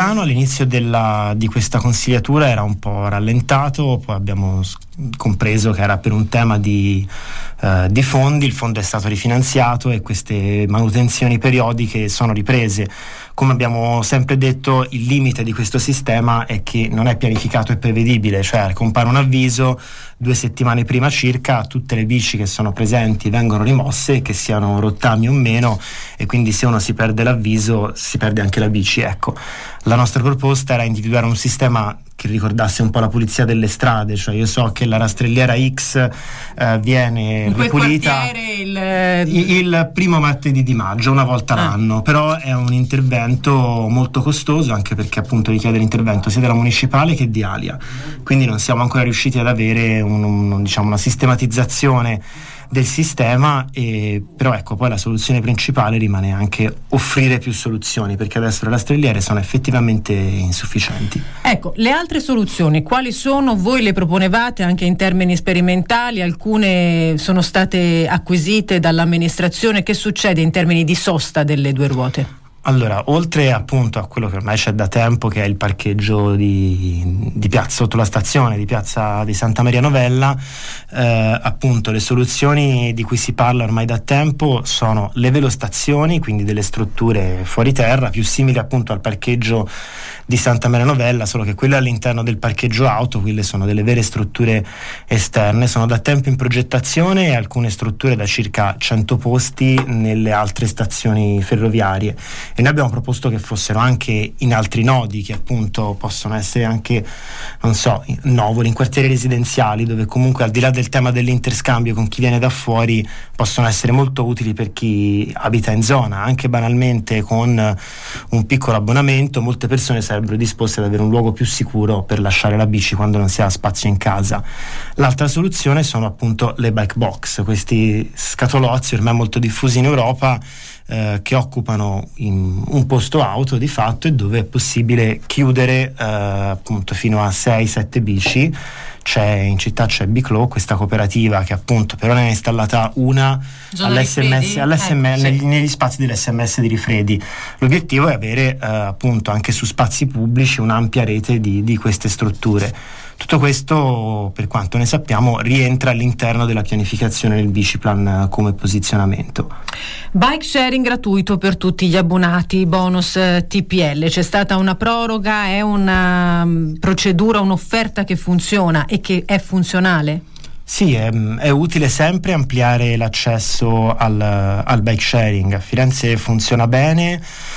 [SPEAKER 16] piano all'inizio della, di questa consigliatura era un po' rallentato, poi abbiamo compreso che era per un tema di, eh, di fondi, il fondo è stato rifinanziato e queste manutenzioni periodiche sono riprese. Come abbiamo sempre detto, il limite di questo sistema è che non è pianificato e prevedibile, cioè compare un avviso, due settimane prima circa tutte le bici che sono presenti vengono rimosse, che siano rottami o meno, e quindi se uno si perde l'avviso si perde anche la bici. Ecco, la nostra proposta era individuare un sistema che ricordasse un po' la pulizia delle strade, cioè io so che la rastrelliera X eh, viene
[SPEAKER 15] in quel
[SPEAKER 16] ripulita
[SPEAKER 15] il...
[SPEAKER 16] il primo martedì di maggio, una volta ah. l'anno, però è un intervento molto costoso, anche perché appunto richiede l'intervento sia della municipale che di Alia, quindi non siamo ancora riusciti ad avere un, un, diciamo, una sistematizzazione del sistema, e, però ecco, poi la soluzione principale rimane anche offrire più soluzioni, perché adesso le rastrelliere sono effettivamente insufficienti.
[SPEAKER 15] Ecco, le altre soluzioni quali sono? Voi le proponevate anche in termini sperimentali, alcune sono state acquisite dall'amministrazione. Che succede in termini di sosta delle due ruote?
[SPEAKER 16] Allora, oltre appunto a quello che ormai c'è da tempo, che è il parcheggio di, di piazza sotto la stazione di piazza di Santa Maria Novella, eh, appunto le soluzioni di cui si parla ormai da tempo sono le velostazioni, quindi delle strutture fuori terra più simili appunto al parcheggio di Santa Maria Novella, solo che quelle all'interno del parcheggio auto, quelle sono delle vere strutture esterne, sono da tempo in progettazione, e alcune strutture da circa cento posti nelle altre stazioni ferroviarie, e noi abbiamo proposto che fossero anche in altri nodi, che appunto possono essere anche, non so, novoli, in quartieri residenziali, dove comunque al di là del tema dell'interscambio con chi viene da fuori possono essere molto utili per chi abita in zona. Anche banalmente con un piccolo abbonamento molte persone sarebbero disposte ad avere un luogo più sicuro per lasciare la bici quando non si ha spazio in casa. L'altra soluzione sono appunto le bike box, questi scatolozzi ormai molto diffusi in Europa, eh, che occupano in un posto auto di fatto, e dove è possibile chiudere eh, appunto fino a sei sette bici. C'è in città c'è Biclo, questa cooperativa che appunto per ora ne è installata una all'S M S, all'S M S ecco, negli, sì. negli spazi dell'S M S di Rifredi. L'obiettivo è avere eh, appunto anche su spazi pubblici un'ampia rete di, di queste strutture. Tutto questo, per quanto ne sappiamo, rientra all'interno della pianificazione del Biciplan come posizionamento.
[SPEAKER 15] Bike sharing gratuito per tutti gli abbonati, bonus T P L. C'è stata una proroga, è una um, procedura, un'offerta che funziona e che è funzionale?
[SPEAKER 16] Sì, è, è utile sempre ampliare l'accesso al, al bike sharing. A Firenze funziona bene,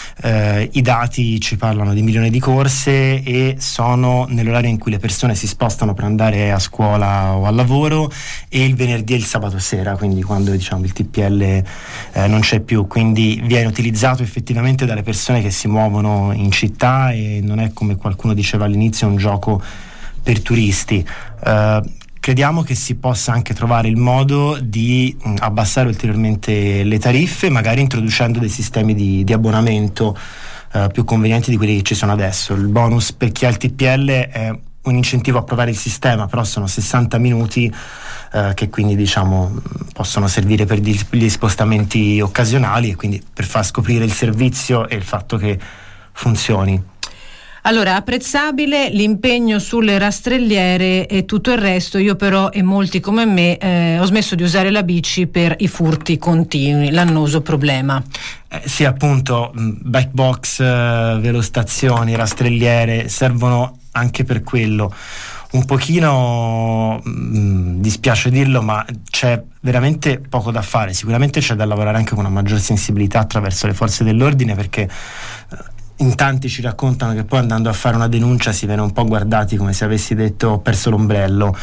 [SPEAKER 16] eh, i dati ci parlano di milioni di corse e sono nell'orario in cui le persone si spostano per andare a scuola o al lavoro, e il venerdì e il sabato sera, quindi quando diciamo il T P L eh, non c'è più, quindi viene utilizzato effettivamente dalle persone che si muovono in città, e non è, come qualcuno diceva all'inizio, un gioco per turisti. Uh, Crediamo che si possa anche trovare il modo di mh, abbassare ulteriormente le tariffe, magari introducendo dei sistemi di, di abbonamento uh, più convenienti di quelli che ci sono adesso. Il bonus per chi ha il T P L è un incentivo a provare il sistema, però sono sessanta minuti uh, che quindi diciamo possono servire per gli, gli spostamenti occasionali, e quindi per far scoprire il servizio e il fatto che funzioni.
[SPEAKER 15] Allora, apprezzabile l'impegno sulle rastrelliere e tutto il resto. Io però, e molti come me, eh, ho smesso di usare la bici per i furti continui, l'annoso problema.
[SPEAKER 16] Eh, sì, appunto, bike box, eh, velostazioni, rastrelliere servono anche per quello. Un pochino mh, dispiace dirlo, ma c'è veramente poco da fare. Sicuramente c'è da lavorare anche con una maggior sensibilità attraverso le forze dell'ordine, perché eh, in tanti ci raccontano che poi andando a fare una denuncia si viene un po' guardati come se avessi detto ho perso l'ombrello,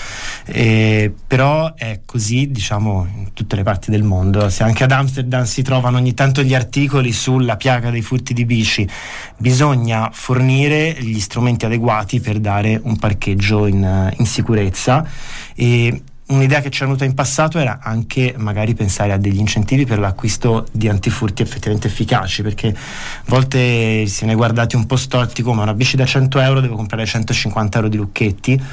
[SPEAKER 16] e, però è così diciamo in tutte le parti del mondo. Se anche ad Amsterdam si trovano ogni tanto gli articoli sulla piaga dei furti di bici, bisogna fornire gli strumenti adeguati per dare un parcheggio in, in sicurezza. E un'idea che ci è venuta in passato era anche magari pensare a degli incentivi per l'acquisto di antifurti effettivamente efficaci, perché a volte si ne è guardati un po' storti, come una bici da cento euro devo comprare centocinquanta euro di lucchetti,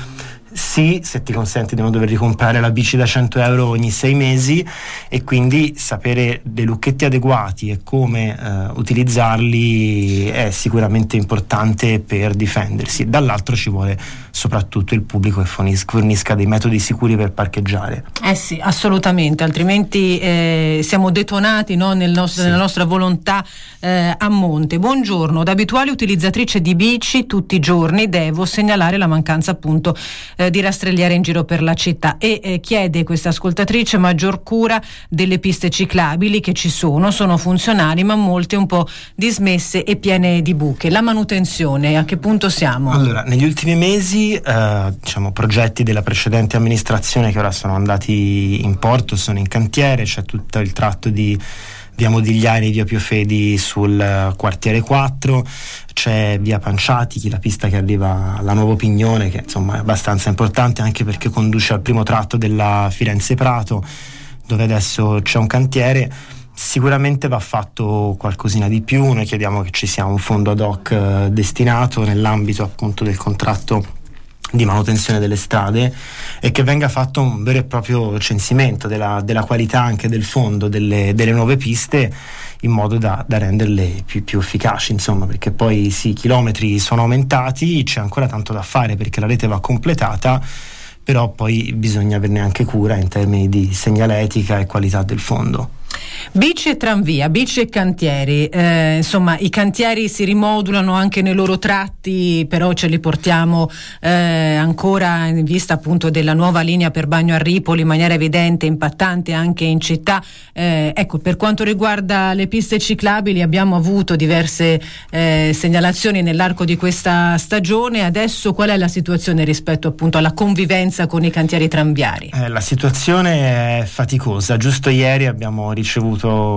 [SPEAKER 16] sì, se ti consente di non dover ricomprare la bici da cento euro ogni sei mesi, e quindi sapere dei lucchetti adeguati e come eh, utilizzarli è sicuramente importante per difendersi. Dall'altro ci vuole soprattutto il pubblico che fornisca, fornisca dei metodi sicuri per parcheggiare.
[SPEAKER 15] Eh sì, assolutamente, altrimenti eh, siamo detonati, no, nel nostro, sì. nella nostra volontà eh, a monte. Buongiorno, da abituale utilizzatrice di bici tutti i giorni devo segnalare la mancanza appunto eh, di rastrelliere in giro per la città e eh, chiede questa ascoltatrice maggior cura delle piste ciclabili che ci sono, sono funzionali ma molte un po' dismesse e piene di buche. La manutenzione, a che punto siamo?
[SPEAKER 16] Allora, negli ultimi mesi eh, diciamo progetti della precedente amministrazione che ora sono andati in porto, sono in cantiere, c'è tutto il tratto di via Modigliani, via Pio Fedi sul quartiere quattro, c'è via Panciatichi, la pista che arriva alla Nuovo Pignone, che insomma è abbastanza importante anche perché conduce al primo tratto della Firenze Prato, dove adesso c'è un cantiere. Sicuramente va fatto qualcosina di più, noi chiediamo che ci sia un fondo ad hoc eh, destinato nell'ambito appunto del contratto di manutenzione delle strade e che venga fatto un vero e proprio censimento della, della qualità anche del fondo delle, delle nuove piste, in modo da, da renderle più, più efficaci, insomma, perché poi sì, i chilometri sono aumentati, c'è ancora tanto da fare perché la rete va completata, però poi bisogna averne anche cura in termini di segnaletica e qualità del fondo.
[SPEAKER 15] Bici e tranvia, bici e cantieri, eh, insomma i cantieri si rimodulano anche nei loro tratti, però ce li portiamo eh, ancora in vista appunto della nuova linea per Bagno a Ripoli in maniera evidente, impattante anche in città. Eh, ecco, per quanto riguarda le piste ciclabili abbiamo avuto diverse eh, segnalazioni nell'arco di questa stagione. Adesso qual è la situazione rispetto appunto alla convivenza con i cantieri tranviari?
[SPEAKER 16] Eh, la situazione è faticosa, giusto ieri abbiamo ricevuto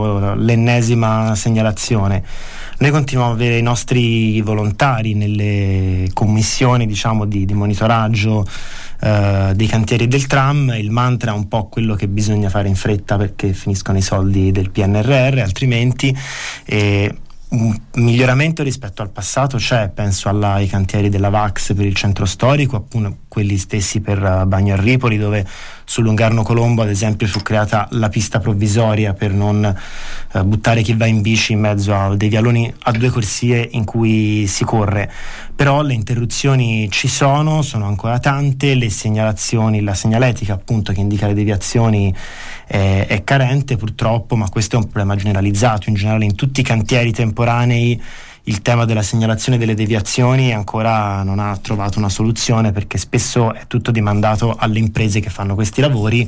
[SPEAKER 16] l'ennesima segnalazione. Noi continuiamo ad avere i nostri volontari nelle commissioni, diciamo, di, di monitoraggio eh, dei cantieri del tram. Il mantra è un po' quello che bisogna fare in fretta perché finiscono i soldi del P N R R, altrimenti eh, un miglioramento rispetto al passato c'è, penso alla, ai cantieri della V A X per il centro storico, appunto quelli stessi per uh, Bagno a Ripoli, dove sul Lungarno Colombo ad esempio fu creata la pista provvisoria per non uh, buttare chi va in bici in mezzo a dei vialoni a due corsie in cui si corre. Però le interruzioni ci sono, sono ancora tante, le segnalazioni, la segnaletica appunto che indica le deviazioni è, è carente purtroppo, ma questo è un problema generalizzato. In generale in tutti i cantieri temporanei il tema della segnalazione delle deviazioni ancora non ha trovato una soluzione, perché spesso è tutto demandato alle imprese che fanno questi lavori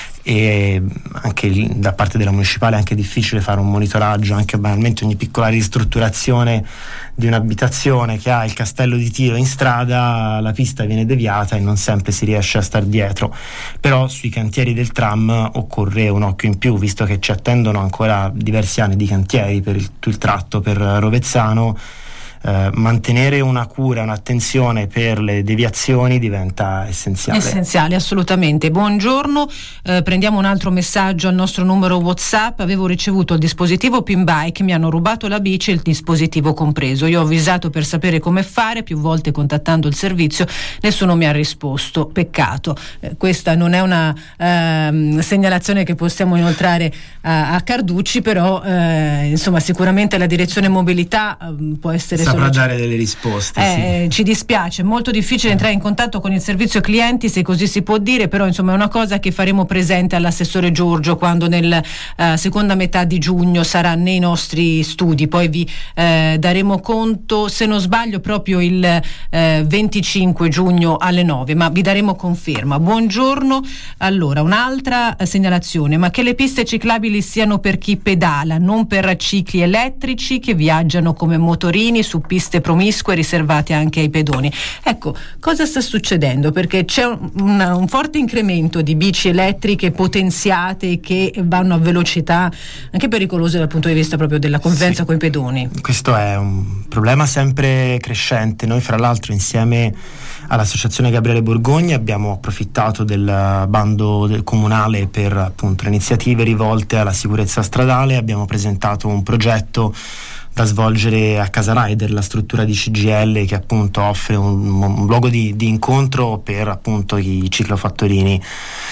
[SPEAKER 16] e anche da parte della municipale è anche difficile fare un monitoraggio. Anche banalmente ogni piccola ristrutturazione di un'abitazione che ha il castello di tiro in strada, la pista viene deviata e non sempre si riesce a star dietro. Però sui cantieri del tram occorre un occhio in più, visto che ci attendono ancora diversi anni di cantieri per il, tutto il tratto per Rovezzano. Eh, mantenere una cura, un'attenzione per le deviazioni diventa essenziale.
[SPEAKER 15] Essenziale, assolutamente. Buongiorno, eh, prendiamo un altro messaggio al nostro numero WhatsApp. Avevo ricevuto il dispositivo Pinbike, mi hanno rubato la bici e il dispositivo compreso. Io ho avvisato per sapere come fare, più volte contattando il servizio, nessuno mi ha risposto. Peccato. Eh, questa non è una eh, segnalazione che possiamo inoltrare a, a Carducci, però eh, insomma sicuramente la direzione mobilità eh, può essere
[SPEAKER 16] saprà dare delle risposte.
[SPEAKER 15] Eh,
[SPEAKER 16] sì.
[SPEAKER 15] Ci dispiace, è molto difficile entrare in contatto con il servizio clienti, se così si può dire, però insomma è una cosa che faremo presente all'assessore Giorgio quando nella uh, seconda metà di giugno sarà nei nostri studi. Poi vi eh, daremo conto, se non sbaglio proprio il eh, venticinque giugno alle nove, ma vi daremo conferma. Buongiorno, allora un'altra segnalazione: ma che le piste ciclabili siano per chi pedala, non per cicli elettrici che viaggiano come motorini su piste promiscue riservate anche ai pedoni. Ecco, cosa sta succedendo? Perché c'è un, una, un forte incremento di bici elettriche potenziate che vanno a velocità anche pericolose dal punto di vista proprio della convivenza sì. con i pedoni.
[SPEAKER 16] Questo è un problema sempre crescente. Noi fra l'altro insieme all'associazione Gabriele Borgogna abbiamo approfittato del bando del comunale per appunto le iniziative rivolte alla sicurezza stradale, abbiamo presentato un progetto da svolgere a Casa Rider, la struttura di C G I L che appunto offre un, un luogo di, di incontro per appunto i ciclofattorini,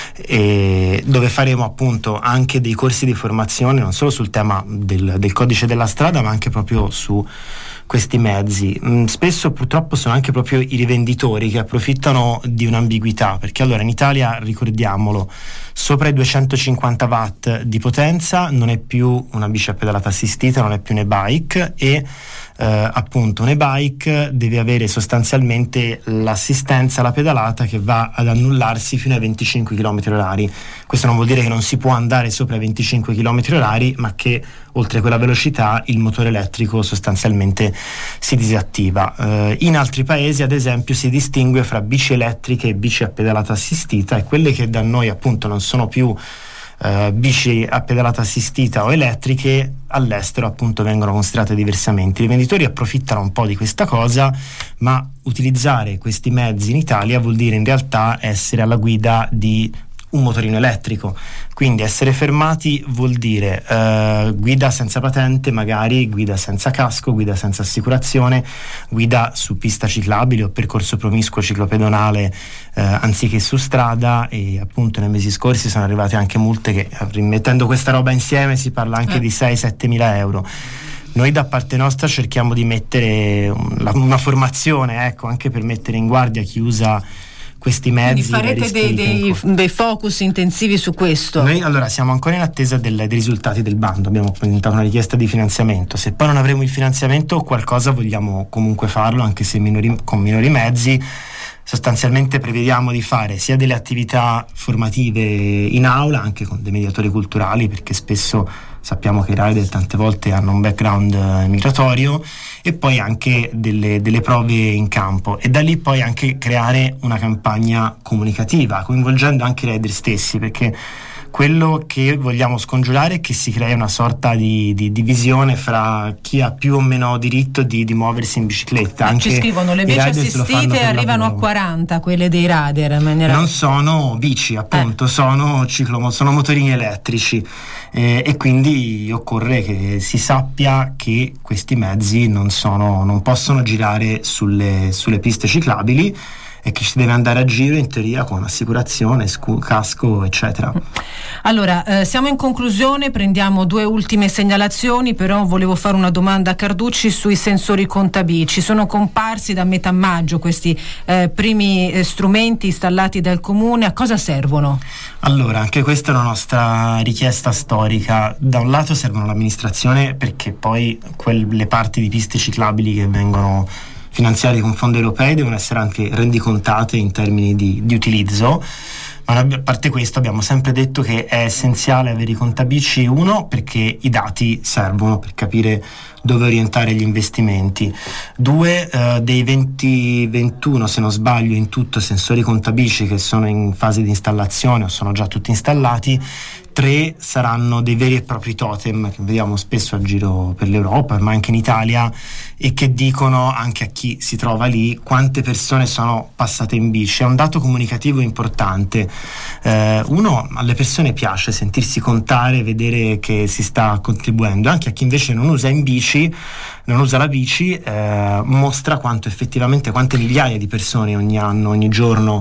[SPEAKER 16] e dove faremo appunto anche dei corsi di formazione non solo sul tema del, del codice della strada, ma anche proprio su questi mezzi. Mm, spesso purtroppo sono anche proprio i rivenditori che approfittano di un'ambiguità, perché allora in Italia, ricordiamolo, sopra i duecentocinquanta watt di potenza non è più una bici a pedalata assistita, non è più un e-bike, e eh, appunto un e-bike deve avere sostanzialmente l'assistenza alla pedalata che va ad annullarsi fino ai venticinque chilometri orari. Questo non vuol dire che non si può andare sopra i venticinque chilometri orari, ma che oltre quella velocità il motore elettrico sostanzialmente si disattiva. Eh, in altri paesi, ad esempio, si distingue fra bici elettriche e bici a pedalata assistita, e quelle che da noi appunto non sono più eh, bici a pedalata assistita o elettriche, all'estero appunto vengono considerate diversamente. I venditori approfittano un po' di questa cosa, ma utilizzare questi mezzi in Italia vuol dire in realtà essere alla guida di un motorino elettrico, quindi essere fermati vuol dire eh, guida senza patente, magari guida senza casco, guida senza assicurazione, guida su pista ciclabile o percorso promiscuo ciclopedonale eh, anziché su strada, e appunto nei mesi scorsi sono arrivate anche multe che, rimettendo questa roba insieme, si parla anche eh. di sei sette mila euro. Noi da parte nostra cerchiamo di mettere una, una formazione, ecco, anche per mettere in guardia chi usa questi mezzi.
[SPEAKER 15] Quindi farete dei, dei, dei focus intensivi su questo?
[SPEAKER 16] Noi allora siamo ancora in attesa del, dei risultati del bando, abbiamo presentato una richiesta di finanziamento. Se poi non avremo il finanziamento, qualcosa vogliamo comunque farlo, anche se minori, con minori mezzi. Sostanzialmente prevediamo di fare sia delle attività formative in aula, anche con dei mediatori culturali, perché spesso sappiamo che i rider tante volte hanno un background eh, migratorio, e poi anche delle, delle prove in campo, e da lì poi anche creare una campagna comunicativa coinvolgendo anche i rider stessi, perché quello che vogliamo scongiurare è che si crei una sorta di, di divisione fra chi ha più o meno diritto di, di muoversi in bicicletta. Anche
[SPEAKER 15] ci scrivono le bici assistite arrivano a quaranta, quelle dei rider in maniera...
[SPEAKER 16] Non sono bici appunto, eh. sono, ciclo, sono motorini elettrici, eh, e quindi occorre che si sappia che questi mezzi non, sono, non possono girare sulle, sulle piste ciclabili, e che ci deve andare a giro in teoria con assicurazione, scu- casco eccetera.
[SPEAKER 15] Allora eh, siamo in conclusione, prendiamo due ultime segnalazioni, però volevo fare una domanda a Carducci sui sensori contabici. Sono comparsi da metà maggio questi eh, primi eh, strumenti installati dal comune, a cosa servono?
[SPEAKER 16] Allora, anche questa è una nostra richiesta storica. Da un lato servono all'amministrazione, perché poi quelle parti di piste ciclabili che vengono finanziari con fondi europei devono essere anche rendicontate in termini di, di utilizzo. Ma a parte questo abbiamo sempre detto che è essenziale avere i contabici, uno perché i dati servono per capire dove orientare gli investimenti, due eh, dei venti ventuno se non sbaglio in tutto sensori contabici che sono in fase di installazione o sono già tutti installati, tre saranno dei veri e propri totem che vediamo spesso a giro per l'Europa ma anche in Italia, e che dicono anche a chi si trova lì quante persone sono passate in bici. È un dato comunicativo importante. Eh, uno, alle persone piace sentirsi contare, vedere che si sta contribuendo, anche a chi invece non usa in bici, non usa la bici, eh, mostra quanto effettivamente, quante migliaia di persone ogni anno, ogni giorno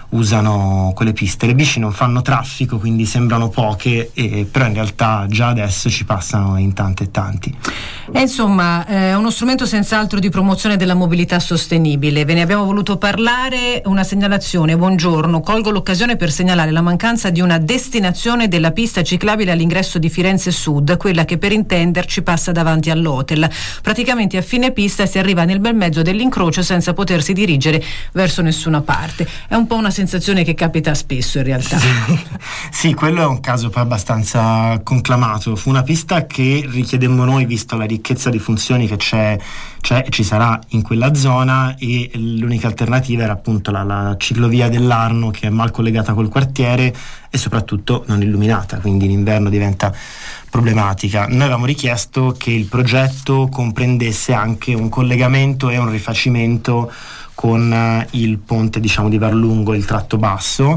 [SPEAKER 16] usano quelle piste. Le bici non fanno traffico, quindi sembrano poche, eh, però in realtà già adesso ci passano in tanti e tanti.
[SPEAKER 15] E insomma è uno strumento senz'altro di promozione della mobilità sostenibile. Ve ne abbiamo voluto parlare. Una segnalazione: buongiorno, colgo l'occasione per segnalare la mancanza di una destinazione della pista ciclabile all'ingresso di Firenze Sud, quella che per intenderci passa davanti all'hotel. Praticamente a fine pista si arriva nel bel mezzo dell'incrocio senza potersi dirigere verso nessuna parte. È un po' una sensazione che capita spesso in realtà.
[SPEAKER 16] Sì, sì, quello è un caso poi abbastanza conclamato. Fu una pista che richiedemmo noi, visto la ricchezza di funzioni che c'è, c'è e ci sarà in quella zona, e l'unica alternativa era appunto la, la ciclovia dell'Arno, che è mal collegata col quartiere e soprattutto non illuminata, quindi in inverno diventa problematica. Noi avevamo richiesto che il progetto comprendesse anche un collegamento e un rifacimento con il ponte, diciamo, di Varlungo, il tratto basso.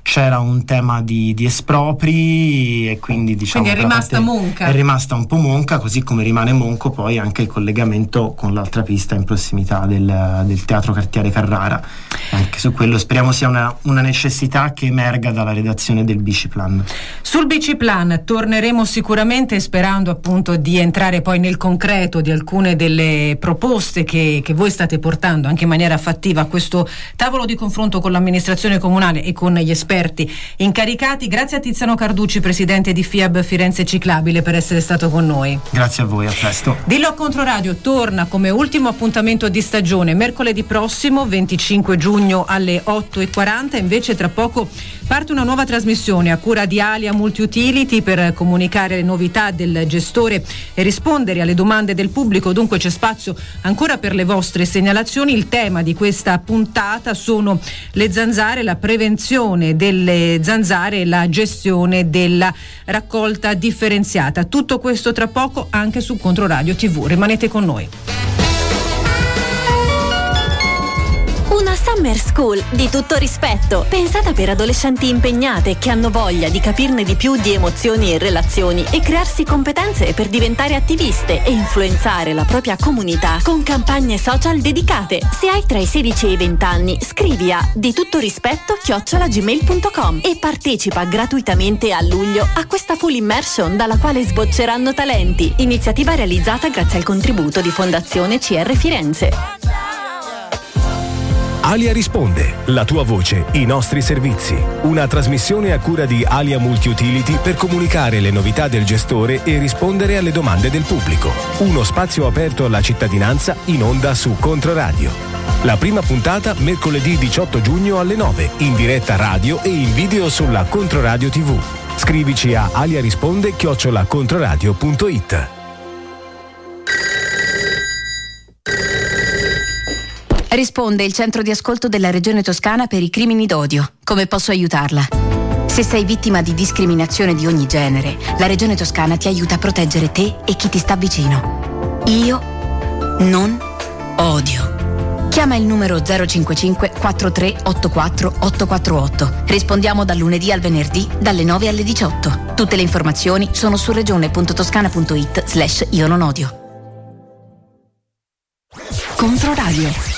[SPEAKER 16] c'era un tema di, di espropri, e quindi diciamo
[SPEAKER 15] quindi è rimasta monca.
[SPEAKER 16] È rimasta un po' monca, così come rimane monco poi anche il collegamento con l'altra pista in prossimità del, del Teatro Cartiere Carrara. Anche su quello speriamo sia una, una necessità che emerga dalla redazione del Biciplan.
[SPEAKER 15] Sul Biciplan torneremo sicuramente, sperando appunto di entrare poi nel concreto di alcune delle proposte che, che voi state portando anche in maniera fattiva a questo tavolo di confronto con l'amministrazione comunale e con gli esperti incaricati. Grazie a Tiziano Carducci, presidente di FIAB Firenze Ciclabile, per essere stato con noi.
[SPEAKER 16] Grazie a voi, a presto.
[SPEAKER 15] Dillo a Controradio torna come ultimo appuntamento di stagione mercoledì prossimo, venticinque giugno alle otto e quaranta. Invece tra poco parte una nuova trasmissione a cura di Alia Multiutility per comunicare le novità del gestore e rispondere alle domande del pubblico. Dunque c'è spazio ancora per le vostre segnalazioni. Il tema di questa puntata sono le zanzare, la prevenzione delle zanzare e la gestione della raccolta differenziata. Tutto questo tra poco anche su Controradio tivù. Rimanete con noi.
[SPEAKER 13] Una Summer School di tutto rispetto, pensata per adolescenti impegnate che hanno voglia di capirne di più di emozioni e relazioni e crearsi competenze per diventare attiviste e influenzare la propria comunità con campagne social dedicate. Se hai tra i sedici e i venti anni, scrivi a di tutto rispetto chiocciola gmail punto com e partecipa gratuitamente a luglio a questa full immersion dalla quale sbocceranno talenti. Iniziativa realizzata grazie al contributo di Fondazione C R Firenze.
[SPEAKER 10] Alia risponde, la tua voce, i nostri servizi. Una trasmissione a cura di Alia Multiutility per comunicare le novità del gestore e rispondere alle domande del pubblico. Uno spazio aperto alla cittadinanza in onda su Controradio. La prima puntata mercoledì diciotto giugno alle nove, in diretta radio e in video sulla Controradio tivù. Scrivici a aliarisponde chiocciola controradio punto it.
[SPEAKER 4] Risponde il centro di ascolto della Regione Toscana per i crimini d'odio. Come posso aiutarla? Se sei vittima di discriminazione di ogni genere, la Regione Toscana ti aiuta a proteggere te e chi ti sta vicino. Io non odio. Chiama il numero zero cinquantacinque quarantatré ottantaquattro ottocentoquarantotto. Rispondiamo dal lunedì al venerdì dalle nove alle diciotto. Tutte le informazioni sono su regione punto toscana punto it slash io non odio. Controradio.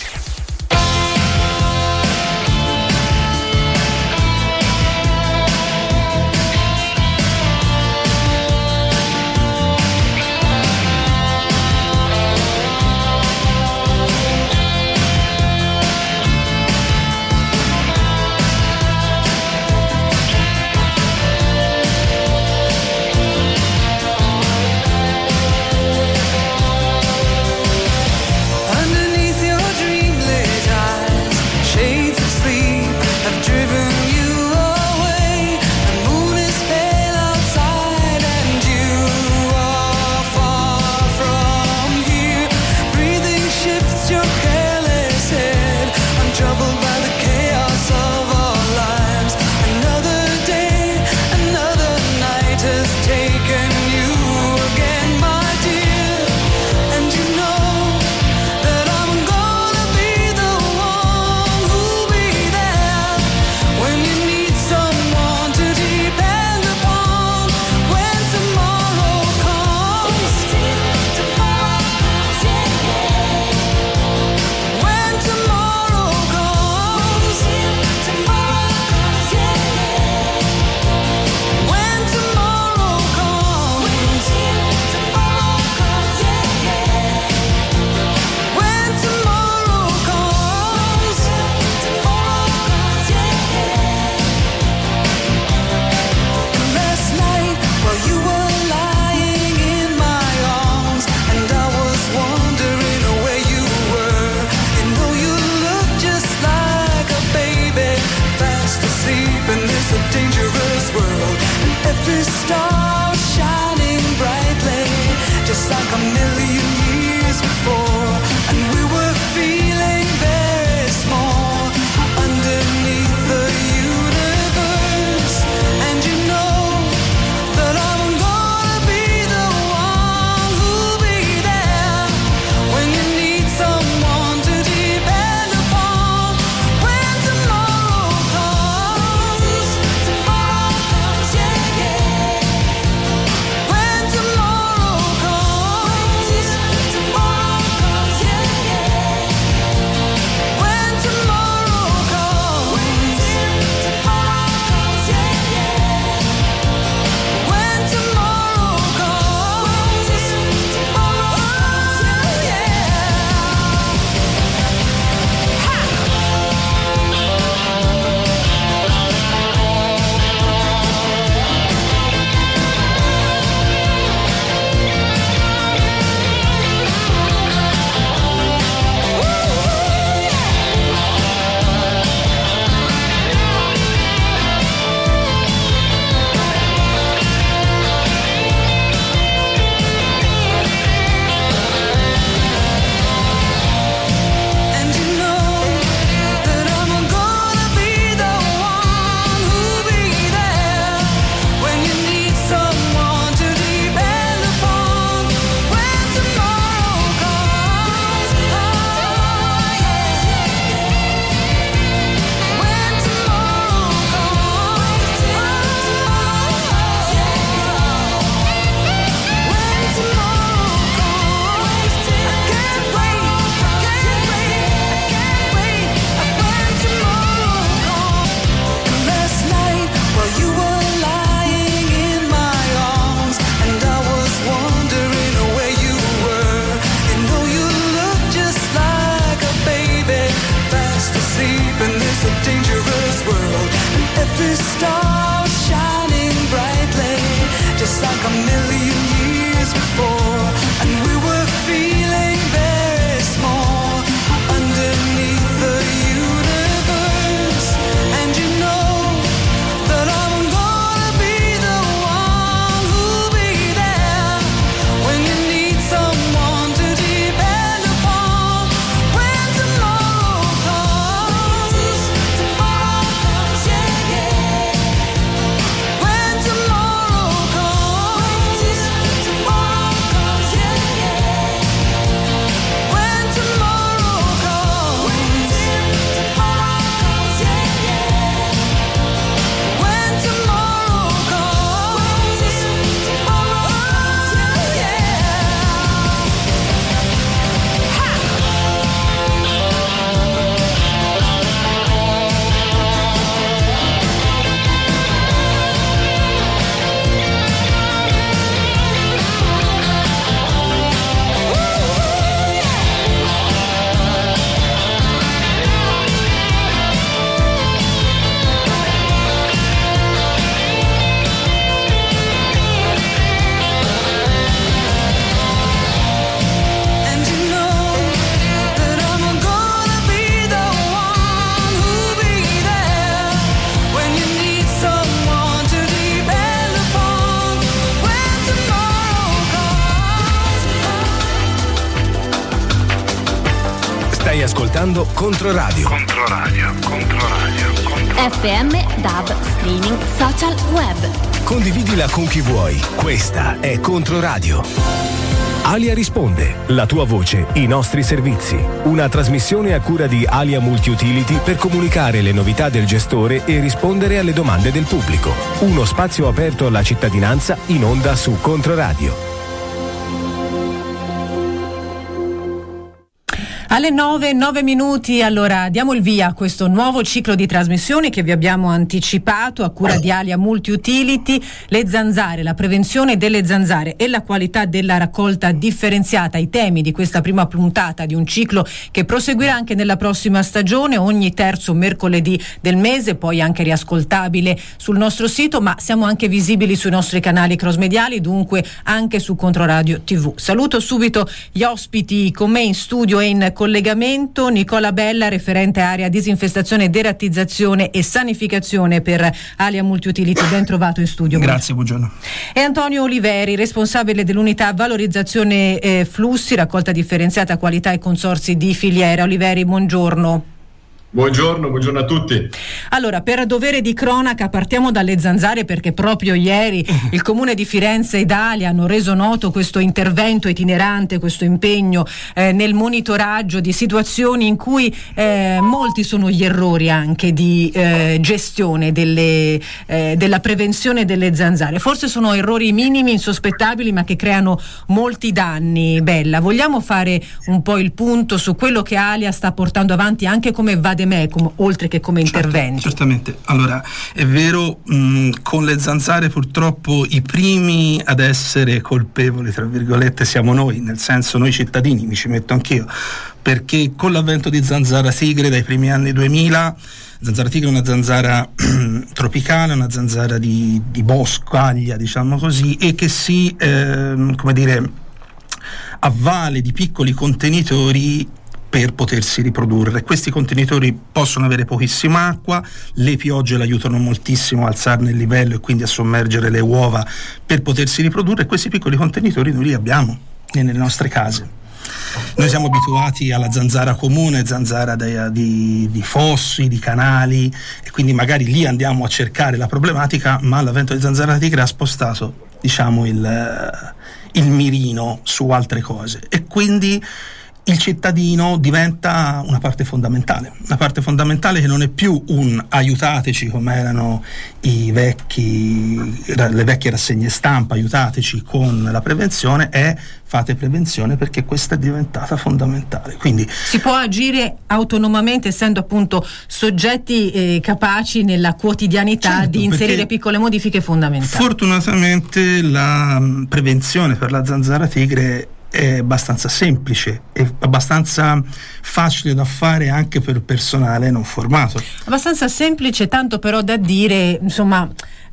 [SPEAKER 14] stars shining brightly, just like a million years before. And we were feeling very small underneath the universe. And you know that I'm gonna be the one who'll be there when you need someone to depend upon. When tomorrow comes, tomorrow comes, yeah, yeah. When tomorrow comes, tomorrow comes, yeah, yeah. When tomorrow comes, tomorrow comes, yeah, yeah. When tomorrow comes, tomorrow comes, yeah, yeah. And you know that I'm gonna be the one who'll be there when you need someone to depend upon. When tomorrow comes.
[SPEAKER 10] Stai ascoltando Controradio.
[SPEAKER 9] Controradio, Controradio, Controradio.
[SPEAKER 13] F M, D A B, streaming, social, web.
[SPEAKER 10] Condividila con chi vuoi. Questa è Controradio. Alia risponde. La tua voce, i nostri servizi. Una trasmissione a cura di Alia Multiutility per comunicare le novità del gestore e rispondere alle domande del pubblico. Uno spazio aperto alla cittadinanza in onda su Controradio.
[SPEAKER 15] Alle nove, nove minuti, allora diamo il via a questo nuovo ciclo di trasmissioni che vi abbiamo anticipato a cura di Alia Multiutility. Le zanzare, la prevenzione delle zanzare e la qualità della raccolta differenziata, i temi di questa prima puntata di un ciclo che proseguirà anche nella prossima stagione, ogni terzo mercoledì del mese, poi anche riascoltabile sul nostro sito, ma siamo anche visibili sui nostri canali cross-mediali, dunque anche su Controradio tivù. Saluto subito gli ospiti con me in studio e in collegamento. Nicola Bella, referente area disinfestazione, derattizzazione e sanificazione per Alia Multiutility, ben trovato in studio.
[SPEAKER 17] Grazie, buongiorno.
[SPEAKER 15] E Antonio Oliveri, responsabile dell'unità valorizzazione eh, flussi, raccolta differenziata, qualità e consorzi di filiera. Oliveri, buongiorno.
[SPEAKER 17] Buongiorno, buongiorno a tutti.
[SPEAKER 15] Allora, per dovere di cronaca partiamo dalle zanzare, perché proprio ieri il Comune di Firenze ed Alia hanno reso noto questo intervento itinerante, questo impegno eh, nel monitoraggio di situazioni in cui eh, molti sono gli errori anche di eh, gestione delle, eh, della prevenzione delle zanzare. Forse sono errori minimi, insospettabili, ma che creano molti danni. Bella, vogliamo fare un po' il punto su quello che Alia sta portando avanti anche come vademecum, oltre che come
[SPEAKER 17] certo,
[SPEAKER 15] interventi?
[SPEAKER 17] Certamente. Allora, è vero, mh, con le zanzare purtroppo i primi ad essere colpevoli, tra virgolette, siamo noi, nel senso noi cittadini, mi ci metto anch'io, perché con l'avvento di zanzara tigre dai primi anni duemila, zanzara tigre è una zanzara tropicale, una zanzara di, di boscaglia, diciamo così, e che si, eh, come dire, avvale di piccoli contenitori per potersi riprodurre. Questi contenitori possono avere pochissima acqua, le piogge l'aiutano moltissimo a alzarne il livello e quindi a sommergere le uova per potersi riprodurre, e questi piccoli contenitori noi li abbiamo nelle nostre case. Noi siamo abituati alla zanzara comune, zanzara di, di, di fossi, di canali, e quindi magari lì andiamo a cercare la problematica, ma l'avvento di zanzara tigre ha spostato, diciamo, il, il mirino su altre cose, e quindi il cittadino diventa una parte fondamentale, una parte fondamentale che non è più un aiutateci come erano i vecchi, le vecchie rassegne stampa, aiutateci con la prevenzione, è fate prevenzione, perché questa è diventata fondamentale. Quindi
[SPEAKER 15] si può agire autonomamente, essendo appunto soggetti eh, capaci nella quotidianità, certo, di inserire piccole modifiche fondamentali.
[SPEAKER 17] Fortunatamente la mh, prevenzione per la zanzara tigre è abbastanza semplice, è abbastanza facile da fare anche per personale non formato.
[SPEAKER 15] Abbastanza semplice, tanto però da dire, insomma,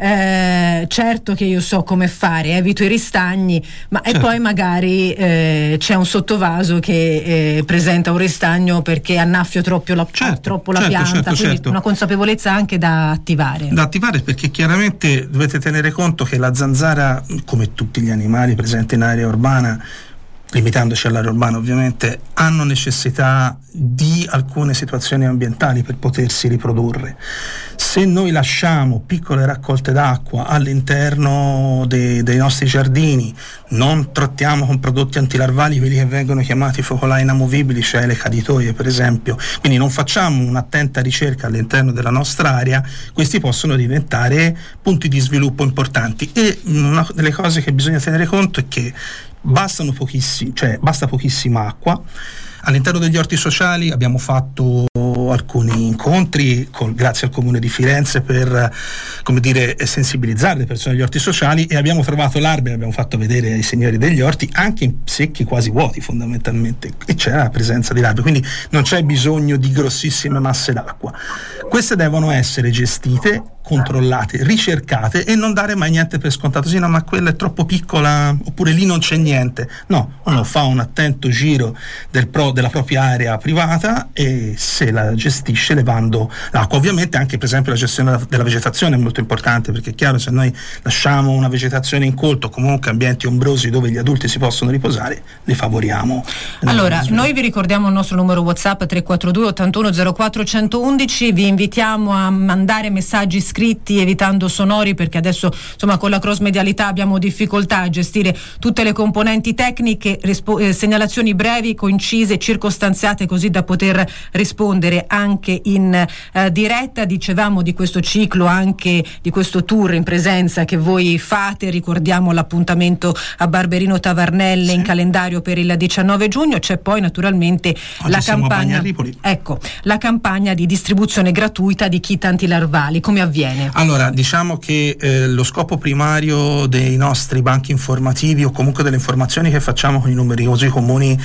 [SPEAKER 15] eh, certo che io so come fare, evito i ristagni, ma certo. E poi magari eh, c'è un sottovaso che eh, presenta un ristagno perché annaffio troppo la, certo, troppo la
[SPEAKER 17] certo,
[SPEAKER 15] pianta,
[SPEAKER 17] certo,
[SPEAKER 15] quindi
[SPEAKER 17] certo.
[SPEAKER 15] Una consapevolezza anche da attivare.
[SPEAKER 17] Da attivare, perché chiaramente dovete tenere conto che la zanzara, come tutti gli animali presenti in area urbana, limitandoci all'area urbana ovviamente, hanno necessità di alcune situazioni ambientali per potersi riprodurre. Se noi lasciamo piccole raccolte d'acqua all'interno dei, dei nostri giardini, non trattiamo con prodotti antilarvali quelli che vengono chiamati focolai inamovibili, cioè le caditoie per esempio, quindi non facciamo un'attenta ricerca all'interno della nostra area, questi possono diventare punti di sviluppo importanti. E una delle cose che bisogna tenere conto è che bastano pochissimi, cioè basta pochissima acqua. All'interno degli orti sociali abbiamo fatto alcuni incontri con, grazie al Comune di Firenze per, come dire, sensibilizzare le persone degli orti sociali, e abbiamo trovato larve, abbiamo fatto vedere ai signori degli orti, anche in secchi quasi vuoti fondamentalmente, e c'era la presenza di larve, quindi non c'è bisogno di grossissime masse d'acqua. Queste devono essere gestite, controllate, ricercate, e non dare mai niente per scontato. Sì, no, ma quella è troppo piccola, oppure lì non c'è niente. No, uno fa un attento giro del pro, della propria area privata e se la gestisce levando l'acqua. Ovviamente anche per esempio la gestione della, della vegetazione è molto importante, perché è chiaro, se noi lasciamo una vegetazione incolta, comunque ambienti ombrosi dove gli adulti si possono riposare, li favoriamo.
[SPEAKER 15] Allora, noi vi ricordiamo il nostro numero WhatsApp tre quattro due ottantuno zero quattro uno uno uno, vi invitiamo a mandare messaggi scritti evitando sonori, perché adesso insomma con la cross medialità abbiamo difficoltà a gestire tutte le componenti tecniche. Rispo- eh, segnalazioni brevi, concise, circostanziate, così da poter rispondere anche in eh, diretta. Dicevamo di questo ciclo, anche di questo tour in presenza che voi fate. Ricordiamo l'appuntamento a Barberino Tavarnelle, sì, in calendario per il diciannove giugno. C'è poi naturalmente Oggi la campagna, ecco, la campagna di distribuzione gratuita di kit antilarvali. Come avviene?
[SPEAKER 17] Allora, diciamo che eh, lo scopo primario dei nostri banchi informativi, o comunque delle informazioni che facciamo con i numerosi comuni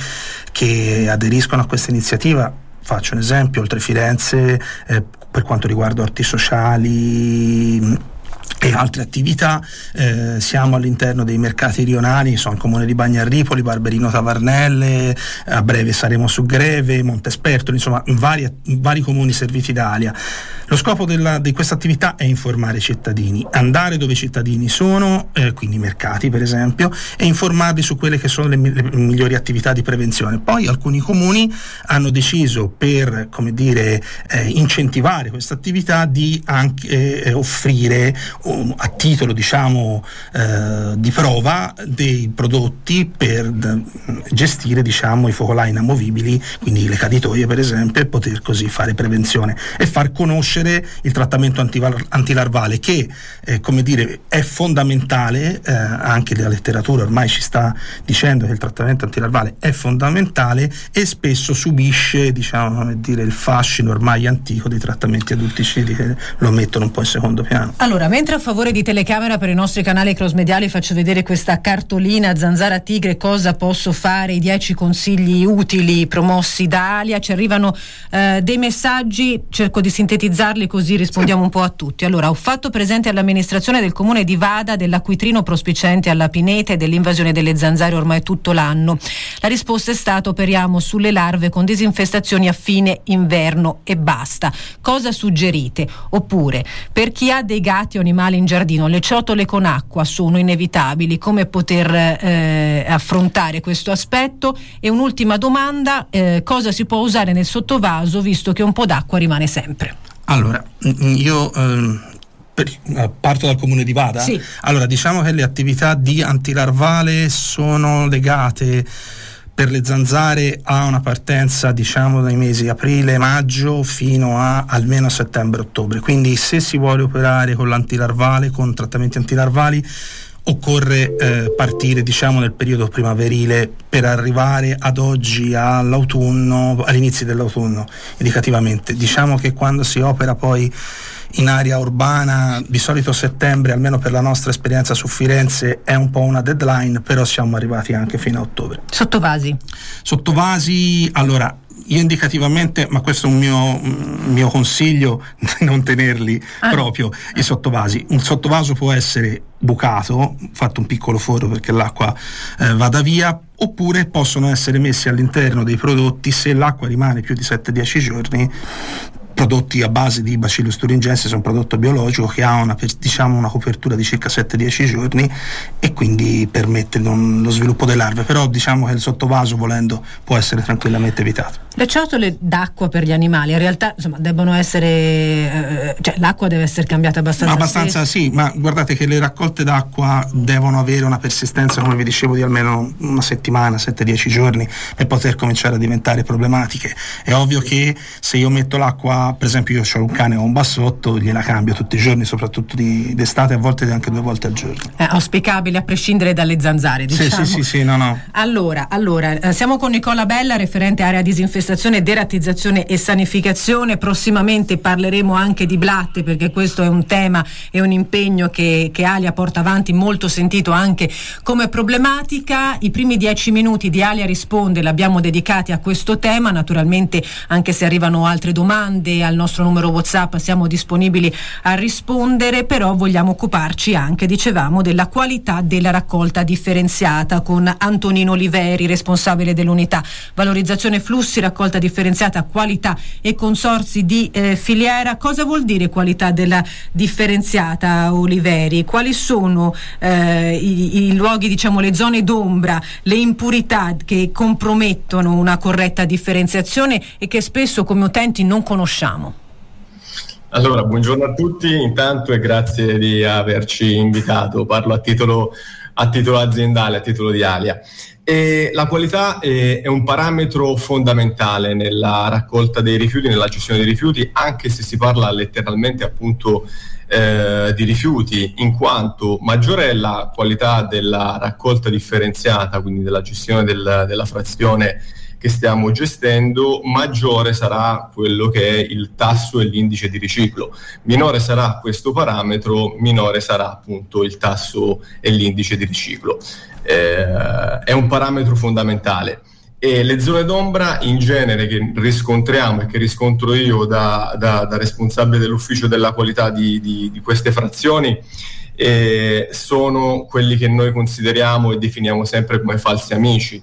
[SPEAKER 17] che aderiscono a questa iniziativa, faccio un esempio: oltre Firenze, eh, per quanto riguarda orti sociali e altre attività, eh, siamo all'interno dei mercati rionali, sono il comune di Bagnarripoli, Barberino Tavarnelle, a breve saremo su Greve, Montespertolo, insomma in vari, in vari comuni serviti da Alia. Lo scopo della, di questa attività è informare i cittadini, andare dove i cittadini sono, eh, quindi i mercati per esempio, e informarli su quelle che sono le, le migliori attività di prevenzione. Poi alcuni comuni hanno deciso, per, come dire, eh, incentivare questa attività, di anche eh, offrire a titolo, diciamo, eh, di prova dei prodotti per d- gestire, diciamo, i focolai inamovibili, quindi le caditoie per esempio, e poter così fare prevenzione e far conoscere il trattamento antival- antilarvale che, eh, come dire, è fondamentale. Eh, anche la letteratura ormai ci sta dicendo che il trattamento antilarvale è fondamentale, e spesso subisce, diciamo, come dire, il fascino ormai antico dei trattamenti adulticidi che lo mettono un po' in secondo piano.
[SPEAKER 15] Allora, mentre a favore di telecamera per i nostri canali cross mediali faccio vedere questa cartolina Zanzara Tigre, cosa posso fare, i dieci consigli utili promossi da Alia, ci arrivano eh, dei messaggi, cerco di sintetizzarli così rispondiamo un po' a tutti. Allora, ho fatto presente all'amministrazione del comune di Vada dell'acquitrino prospiciente alla pineta e dell'invasione delle zanzare ormai tutto l'anno. La risposta è stata: operiamo sulle larve con disinfestazioni a fine inverno e basta. Cosa suggerite? Oppure, per chi ha dei gatti o animali in giardino, le ciotole con acqua sono inevitabili, come poter eh, affrontare questo aspetto? E un'ultima domanda, eh, cosa si può usare nel sottovaso visto che un po' d'acqua rimane sempre?
[SPEAKER 17] Allora, io eh, per, eh, parto dal comune di Vada.
[SPEAKER 15] Sì.
[SPEAKER 17] Allora, diciamo che le attività di antilarvale sono legate per le zanzare a una partenza, diciamo, dai mesi aprile-maggio fino a almeno settembre-ottobre. Quindi se si vuole operare con l'antilarvale, con trattamenti antilarvali, occorre eh, partire, diciamo, nel periodo primaverile per arrivare ad oggi all'autunno, all'inizio dell'autunno indicativamente. Diciamo che quando si opera poi in area urbana di solito settembre, almeno per la nostra esperienza su Firenze, è un po' una deadline, però siamo arrivati anche fino a ottobre.
[SPEAKER 15] Sottovasi?
[SPEAKER 17] Sottovasi, allora, io indicativamente, ma questo è un mio, un mio consiglio, di non tenerli ah. proprio i sottovasi. Un sottovaso può essere bucato, fatto un piccolo foro perché l'acqua eh, vada via, oppure possono essere messi all'interno dei prodotti se l'acqua rimane più di sette dieci giorni. Prodotti a base di Bacillus thuringiensis, è un prodotto biologico che ha una, diciamo, una copertura di circa sette dieci giorni e quindi permette non, lo sviluppo delle larve, però diciamo che il sottovaso, volendo, può essere tranquillamente evitato.
[SPEAKER 15] Le ciotole d'acqua per gli animali in realtà, insomma, debbono essere eh, cioè l'acqua deve essere cambiata abbastanza
[SPEAKER 17] abbastanza sì, ma guardate che le raccolte d'acqua devono avere una persistenza, come vi dicevo, di almeno una settimana, sette dieci giorni, per poter cominciare a diventare problematiche. È ovvio che se io metto l'acqua, per esempio io ho un cane o un bassotto, gliela cambio tutti i giorni, soprattutto di, d'estate, a volte anche due volte al giorno.
[SPEAKER 15] È auspicabile a prescindere dalle zanzare, diciamo.
[SPEAKER 17] Sì, sì, sì, sì, no, no.
[SPEAKER 15] Allora, allora eh, siamo con Nicola Bella, referente area disinfestazione, derattizzazione e sanificazione. Prossimamente parleremo anche di blatte, perché questo è un tema e un impegno che, che Alia porta avanti, molto sentito anche come problematica. I primi dieci minuti di Alia Risponde l'abbiamo dedicati a questo tema. Naturalmente, anche se arrivano altre domande al nostro numero WhatsApp, siamo disponibili a rispondere, però vogliamo occuparci anche, dicevamo, della qualità della raccolta differenziata con Antonino Oliveri, responsabile dell'unità valorizzazione flussi, raccolta differenziata, qualità e consorzi di eh, filiera. Cosa vuol dire qualità della differenziata, Oliveri? Quali sono eh, i, i luoghi, diciamo, le zone d'ombra, le impurità che compromettono una corretta differenziazione e che spesso come utenti non conosciamo?
[SPEAKER 18] Allora, buongiorno a tutti intanto e grazie di averci invitato. Parlo a titolo, a titolo aziendale, a titolo di Alia. E la qualità è, è un parametro fondamentale nella raccolta dei rifiuti, nella gestione dei rifiuti, anche se si parla letteralmente appunto eh, di rifiuti, in quanto maggiore è la qualità della raccolta differenziata, quindi della gestione del, della frazione che stiamo gestendo, maggiore sarà quello che è il tasso e l'indice di riciclo. Minore sarà questo parametro, minore sarà appunto il tasso e l'indice di riciclo. Eh, è un parametro fondamentale. E le zone d'ombra in genere che riscontriamo e che riscontro io da, da, da responsabile dell'ufficio della qualità di, di, di queste frazioni eh, sono quelli che noi consideriamo e definiamo sempre come falsi amici.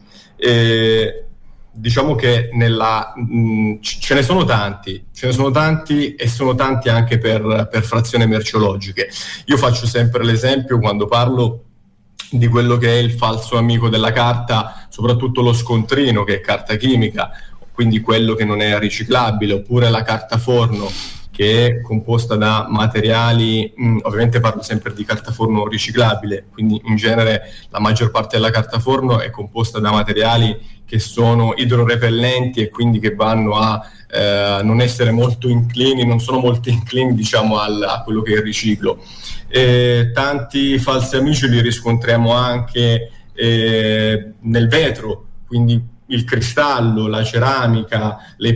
[SPEAKER 18] Eh, Diciamo che nella, mh, ce ne sono tanti, ce ne sono tanti e sono tanti anche per, per frazioni merceologiche. Io faccio sempre l'esempio quando parlo di quello che è il falso amico della carta, soprattutto lo scontrino, che è carta chimica, quindi quello che non è riciclabile, oppure la carta forno, che è composta da materiali, mh, ovviamente parlo sempre di carta forno riciclabile, quindi in genere la maggior parte della carta forno è composta da materiali che sono idrorepellenti e quindi che vanno a eh, non essere molto inclini, non sono molto inclini diciamo al, a quello che è il riciclo. E tanti falsi amici li riscontriamo anche eh, nel vetro, quindi il cristallo, la ceramica, le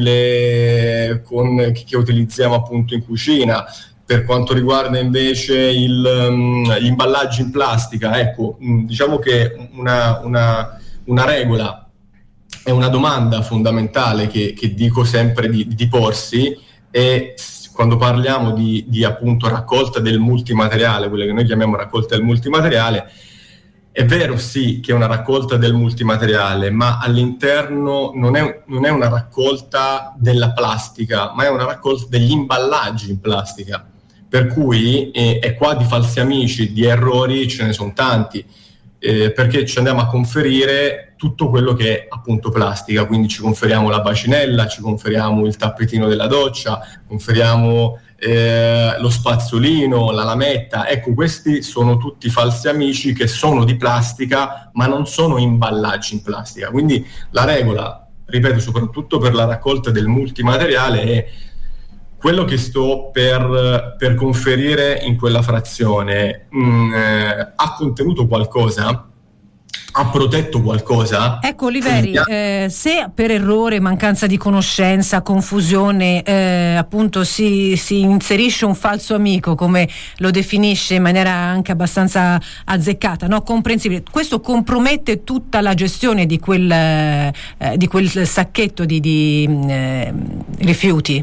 [SPEAKER 18] pirofile con, che utilizziamo appunto in cucina. Per quanto riguarda invece il, um, gli imballaggi in plastica, ecco, mh, diciamo che una, una, una regola è una domanda fondamentale che, che dico sempre di, di porsi, e quando parliamo di, di appunto raccolta del multimateriale, quella che noi chiamiamo raccolta del multimateriale, è vero sì che è una raccolta del multimateriale, ma all'interno non è, non è una raccolta della plastica, ma è una raccolta degli imballaggi in plastica. Per cui eh, e qua di falsi amici, di errori ce ne sono tanti, eh, perché ci andiamo a conferire tutto quello che è appunto plastica, quindi ci conferiamo la bacinella, ci conferiamo il tappetino della doccia, conferiamo eh, lo spazzolino, la lametta. Ecco, questi sono tutti falsi amici che sono di plastica ma non sono imballaggi in plastica. Quindi la regola, ripeto, soprattutto per la raccolta del multimateriale, è quello che sto per, per conferire in quella frazione mh, eh, ha contenuto qualcosa. ha protetto qualcosa?
[SPEAKER 15] Ecco Oliveri, eh, se per errore, mancanza di conoscenza, confusione, eh, appunto si, si inserisce un falso amico, come lo definisce in maniera anche abbastanza azzeccata, no? Comprensibile, questo compromette tutta la gestione di quel, eh, di quel sacchetto di, di eh, rifiuti?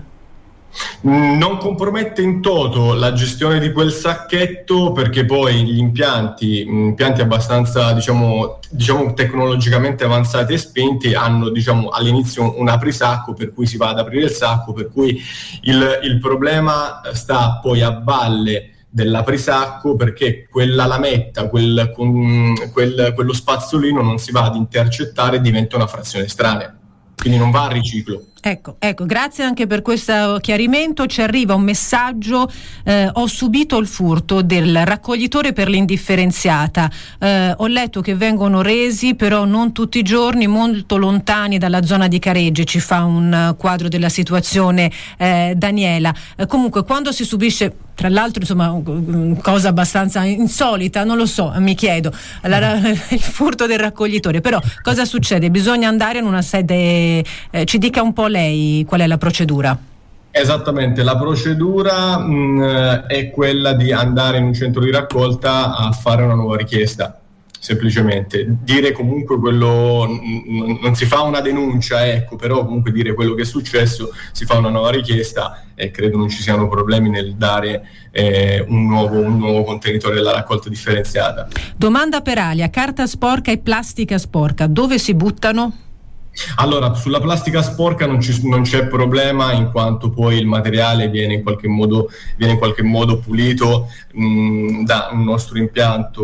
[SPEAKER 18] Non compromette in toto la gestione di quel sacchetto, perché poi gli impianti, impianti abbastanza diciamo, diciamo tecnologicamente avanzati e spinti hanno diciamo, all'inizio un aprisacco per cui si va ad aprire il sacco, per cui il, il problema sta poi a valle dell'aprisacco, perché quella lametta, quel, quel, quello spazzolino non si va ad intercettare e diventa una frazione estranea, quindi non va a riciclo.
[SPEAKER 15] Ecco, ecco, grazie anche per questo chiarimento. Ci arriva un messaggio: eh, ho subito il furto del raccoglitore per l'indifferenziata, eh, ho letto che vengono resi però non tutti i giorni, molto lontani dalla zona di Careggi. Ci fa un quadro della situazione eh, Daniela. Eh, comunque quando si subisce, tra l'altro insomma cosa abbastanza insolita, non lo so, mi chiedo, la, il furto del raccoglitore, però cosa succede? Bisogna andare in una sede, eh, ci dica un po' lei qual è la procedura?
[SPEAKER 18] Esattamente, la procedura mh, è quella di andare in un centro di raccolta a fare una nuova richiesta, semplicemente dire comunque quello, n- non si fa una denuncia, ecco, però comunque dire quello che è successo, si fa una nuova richiesta e credo non ci siano problemi nel dare eh, un, nuovo, un nuovo contenitore della raccolta differenziata.
[SPEAKER 15] Domanda per Alia: carta sporca e plastica sporca dove si buttano?
[SPEAKER 18] Allora, sulla plastica sporca non, ci, non c'è problema, in quanto poi il materiale viene in qualche modo, viene in qualche modo pulito mh, da un nostro impianto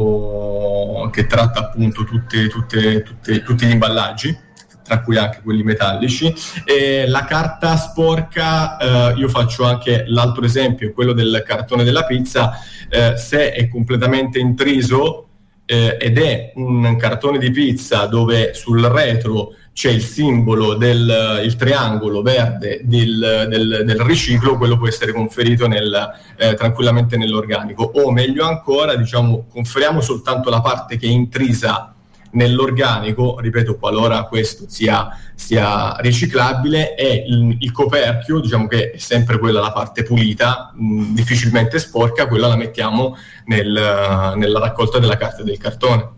[SPEAKER 18] oh, che tratta appunto tutte, tutte, tutte, tutti gli imballaggi, tra cui anche quelli metallici. E la carta sporca, eh, io faccio anche l'altro esempio, quello del cartone della pizza, eh, se è completamente intriso eh, ed è un cartone di pizza dove sul retro c'è il simbolo del il triangolo verde del, del, del riciclo, quello può essere conferito nel, eh, tranquillamente nell'organico, o meglio ancora, diciamo, conferiamo soltanto la parte che è intrisa nell'organico, ripeto, qualora questo sia, sia riciclabile, e il, il coperchio, diciamo che è sempre quella la parte pulita, mh, difficilmente sporca, quella la mettiamo nel, nella raccolta della carta e del cartone.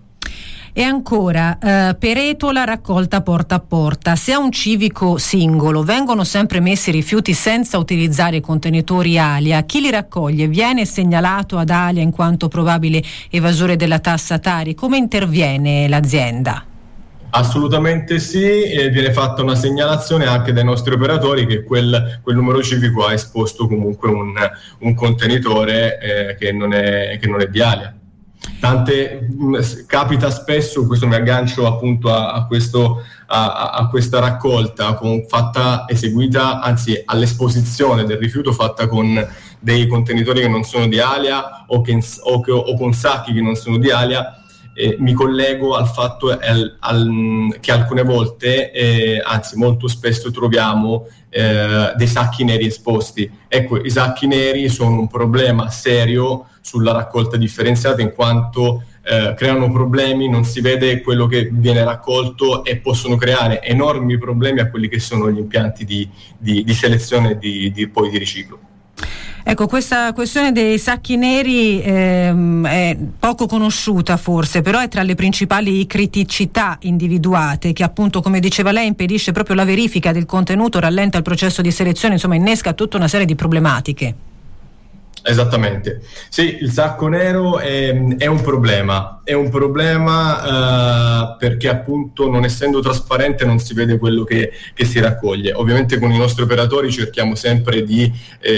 [SPEAKER 15] E ancora, eh, peretola raccolta porta a porta. Se a un civico singolo vengono sempre messi rifiuti senza utilizzare i contenitori Alia, chi li raccoglie? Viene segnalato ad Alia in quanto probabile evasore della tassa Tari? Come interviene l'azienda?
[SPEAKER 18] Assolutamente sì, e viene fatta una segnalazione anche dai nostri operatori che quel, quel numero civico ha esposto comunque un, un contenitore eh, che, non è, che non è di Alia. Tante mh, capita spesso, questo mi aggancio appunto a, a, questo, a, a questa raccolta con, fatta eseguita, anzi all'esposizione del rifiuto fatta con dei contenitori che non sono di Alia o, che, o, che, o con sacchi che non sono di Alia. Eh, mi collego al fatto al, al, che alcune volte, eh, anzi molto spesso troviamo eh, dei sacchi neri esposti. Ecco, i sacchi neri sono un problema serio sulla raccolta differenziata, in quanto eh, creano problemi, non si vede quello che viene raccolto e possono creare enormi problemi a quelli che sono gli impianti di, di, di selezione e di, di, poi di riciclo.
[SPEAKER 15] Ecco, questa questione dei sacchi neri ehm, è poco conosciuta forse, però è tra le principali criticità individuate che appunto, come diceva lei, impedisce proprio la verifica del contenuto, rallenta il processo di selezione, insomma innesca tutta una serie di problematiche.
[SPEAKER 18] Esattamente, sì, il sacco nero è, è un problema, è un problema eh, perché appunto non essendo trasparente non si vede quello che, che si raccoglie. Ovviamente con i nostri operatori cerchiamo sempre di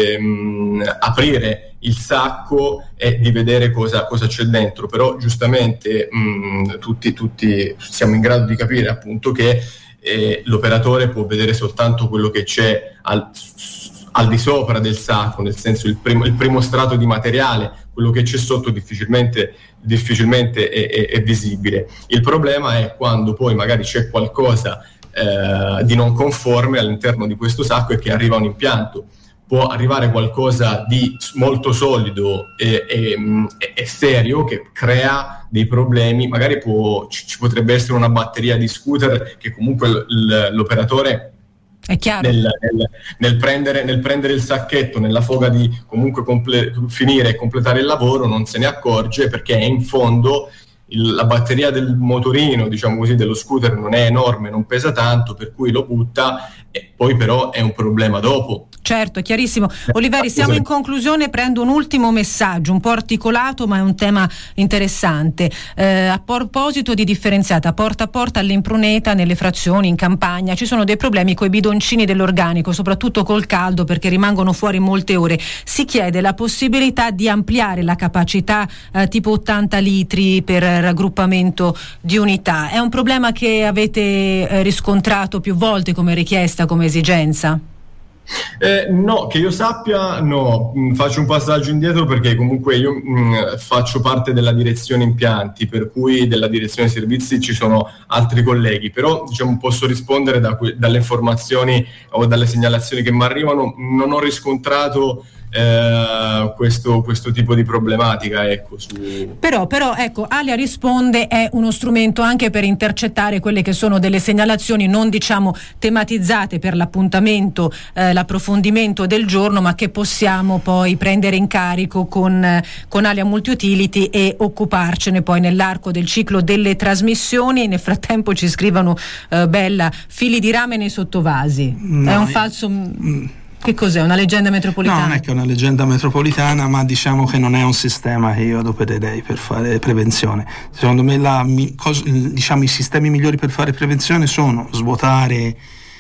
[SPEAKER 18] ehm, aprire il sacco e di vedere cosa, cosa c'è dentro, però giustamente mh, tutti, tutti siamo in grado di capire appunto che eh, l'operatore può vedere soltanto quello che c'è al al di sopra del sacco, nel senso il primo, il primo strato di materiale, quello che c'è sotto difficilmente, difficilmente è, è, è visibile. Il problema è quando poi magari c'è qualcosa eh, di non conforme all'interno di questo sacco e che arriva a un impianto. può arrivare qualcosa di molto solido e, e, e serio che crea dei problemi. Magari può, ci, ci potrebbe essere una batteria di scooter che comunque l, l'operatore
[SPEAKER 15] è chiaro.
[SPEAKER 18] Nel, nel, nel, prendere, nel prendere il sacchetto, nella foga di comunque comple- finire e completare il lavoro, non se ne accorge perché in fondo il, la batteria del motorino, diciamo così, dello scooter non è enorme, non pesa tanto, per cui lo butta e poi però è un problema dopo.
[SPEAKER 15] Certo, è chiarissimo. Oliveri, siamo in conclusione, prendo un ultimo messaggio, un po' articolato ma è un tema interessante. Eh, a proposito di differenziata, porta a porta all'Impruneta, nelle frazioni, in campagna, ci sono dei problemi con i bidoncini dell'organico, soprattutto col caldo perché rimangono fuori molte ore. Si chiede la possibilità di ampliare la capacità eh, tipo ottanta litri per raggruppamento di unità. È un problema che avete eh, riscontrato più volte come richiesta, come esigenza?
[SPEAKER 18] Eh, no, che io sappia no, mm, faccio un passaggio indietro perché comunque io mh, faccio parte della direzione impianti, per cui della direzione servizi ci sono altri colleghi, però diciamo posso rispondere da que- dalle informazioni o dalle segnalazioni che mi arrivano. Non ho riscontrato Eh, questo, questo tipo di problematica, ecco, su...
[SPEAKER 15] però, però ecco, Alia risponde è uno strumento anche per intercettare quelle che sono delle segnalazioni non diciamo tematizzate per l'appuntamento, eh, l'approfondimento del giorno, ma che possiamo poi prendere in carico con, eh, con Alia Multiutility e occuparcene poi nell'arco del ciclo delle trasmissioni. Nel frattempo ci scrivono eh, Bella, fili di rame nei sottovasi, no, è un falso mm. Che cos'è? Una leggenda metropolitana?
[SPEAKER 17] No, non è che è una leggenda metropolitana, ma diciamo che non è un sistema che io adopererei per fare prevenzione. Secondo me la, cos, diciamo, i sistemi migliori per fare prevenzione sono svuotare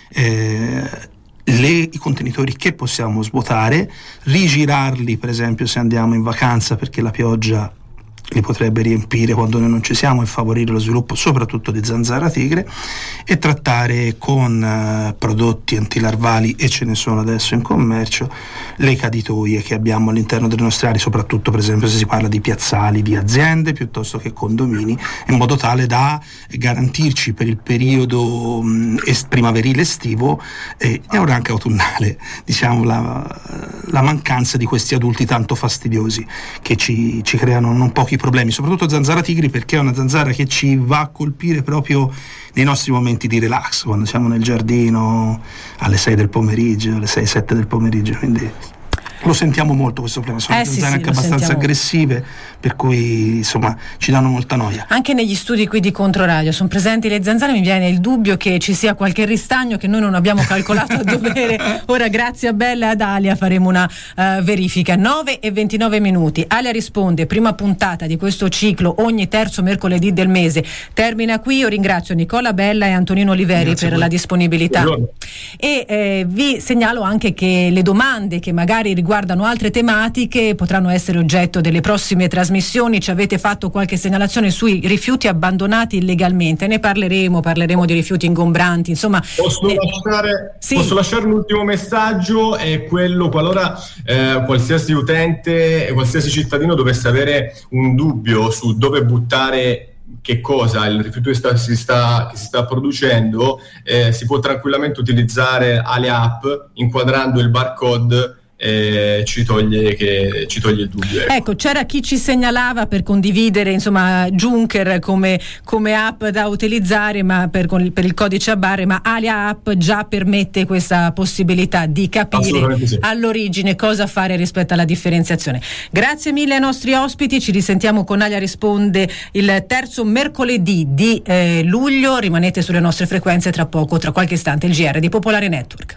[SPEAKER 17] eh, le, i contenitori che possiamo svuotare, rigirarli per esempio se andiamo in vacanza perché la pioggia li potrebbe riempire quando noi non ci siamo e favorire lo sviluppo soprattutto di zanzara tigre, e trattare con uh, prodotti antilarvali, e ce ne sono adesso in commercio, le caditoie che abbiamo all'interno delle nostre aree, soprattutto per esempio se si parla di piazzali di aziende piuttosto che condomini, in modo tale da garantirci per il periodo um, est- primaverile estivo eh, e ora anche autunnale, diciamo, la, la mancanza di questi adulti tanto fastidiosi che ci, ci creano non pochi problemi, soprattutto zanzara tigri, perché è una zanzara che ci va a colpire proprio nei nostri momenti di relax, quando siamo nel giardino alle sei del pomeriggio, alle sei sette del pomeriggio, quindi lo sentiamo molto questo problema. Sono
[SPEAKER 15] eh
[SPEAKER 17] zanzare
[SPEAKER 15] sì, sì,
[SPEAKER 17] anche abbastanza
[SPEAKER 15] sentiamo.
[SPEAKER 17] aggressive, per cui insomma ci danno molta noia.
[SPEAKER 15] Anche negli studi qui di Controradio sono presenti le zanzare, mi viene il dubbio che ci sia qualche ristagno che noi non abbiamo calcolato a dovere. Ora grazie a Bella e ad Alia faremo una uh, verifica. Nove e ventinove minuti. Alia risponde, prima puntata di questo ciclo ogni terzo mercoledì del mese termina qui. Io ringrazio Nicola Bella e Antonino Oliveri grazie per la disponibilità. Buongiorno. E eh, vi segnalo anche che le domande che magari riguardano riguardano altre tematiche potranno essere oggetto delle prossime trasmissioni. Ci avete fatto qualche segnalazione sui rifiuti abbandonati illegalmente, ne parleremo, parleremo di rifiuti ingombranti, insomma.
[SPEAKER 18] Posso, eh, lasciare, sì. posso lasciare un ultimo messaggio, è quello qualora eh, qualsiasi utente, qualsiasi cittadino dovesse avere un dubbio su dove buttare che cosa il rifiuto che, sta, si, sta, che si sta producendo, eh, si può tranquillamente utilizzare Alia App inquadrando il barcode. Eh, ci toglie che ci toglie il dubbio. Ecco.
[SPEAKER 15] ecco, c'era chi ci segnalava per condividere insomma Junker come, come app da utilizzare, ma per, con, per il codice a barre, ma Alia App già permette questa possibilità di capire sì. all'origine cosa fare rispetto alla differenziazione. Grazie mille ai nostri ospiti, ci risentiamo con Alia Risponde il terzo mercoledì di eh, luglio. Rimanete sulle nostre frequenze, tra poco, tra qualche istante il G R di Popolare Network.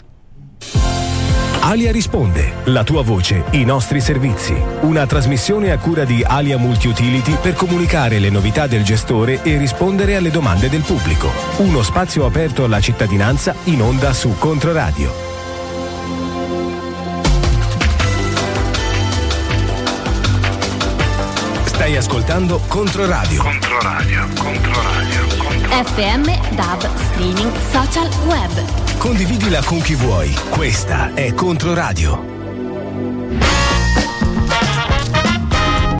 [SPEAKER 10] Alia Risponde, la tua voce, i nostri servizi. Una trasmissione a cura di Alia Multiutility per comunicare le novità del gestore e rispondere alle domande del pubblico. Uno spazio aperto alla cittadinanza in onda su Controradio. Stai ascoltando Controradio.
[SPEAKER 9] Controradio, Controradio, Controradio.
[SPEAKER 13] F M, D A B, streaming, social, web.
[SPEAKER 10] Condividila con chi vuoi. Questa è Controradio.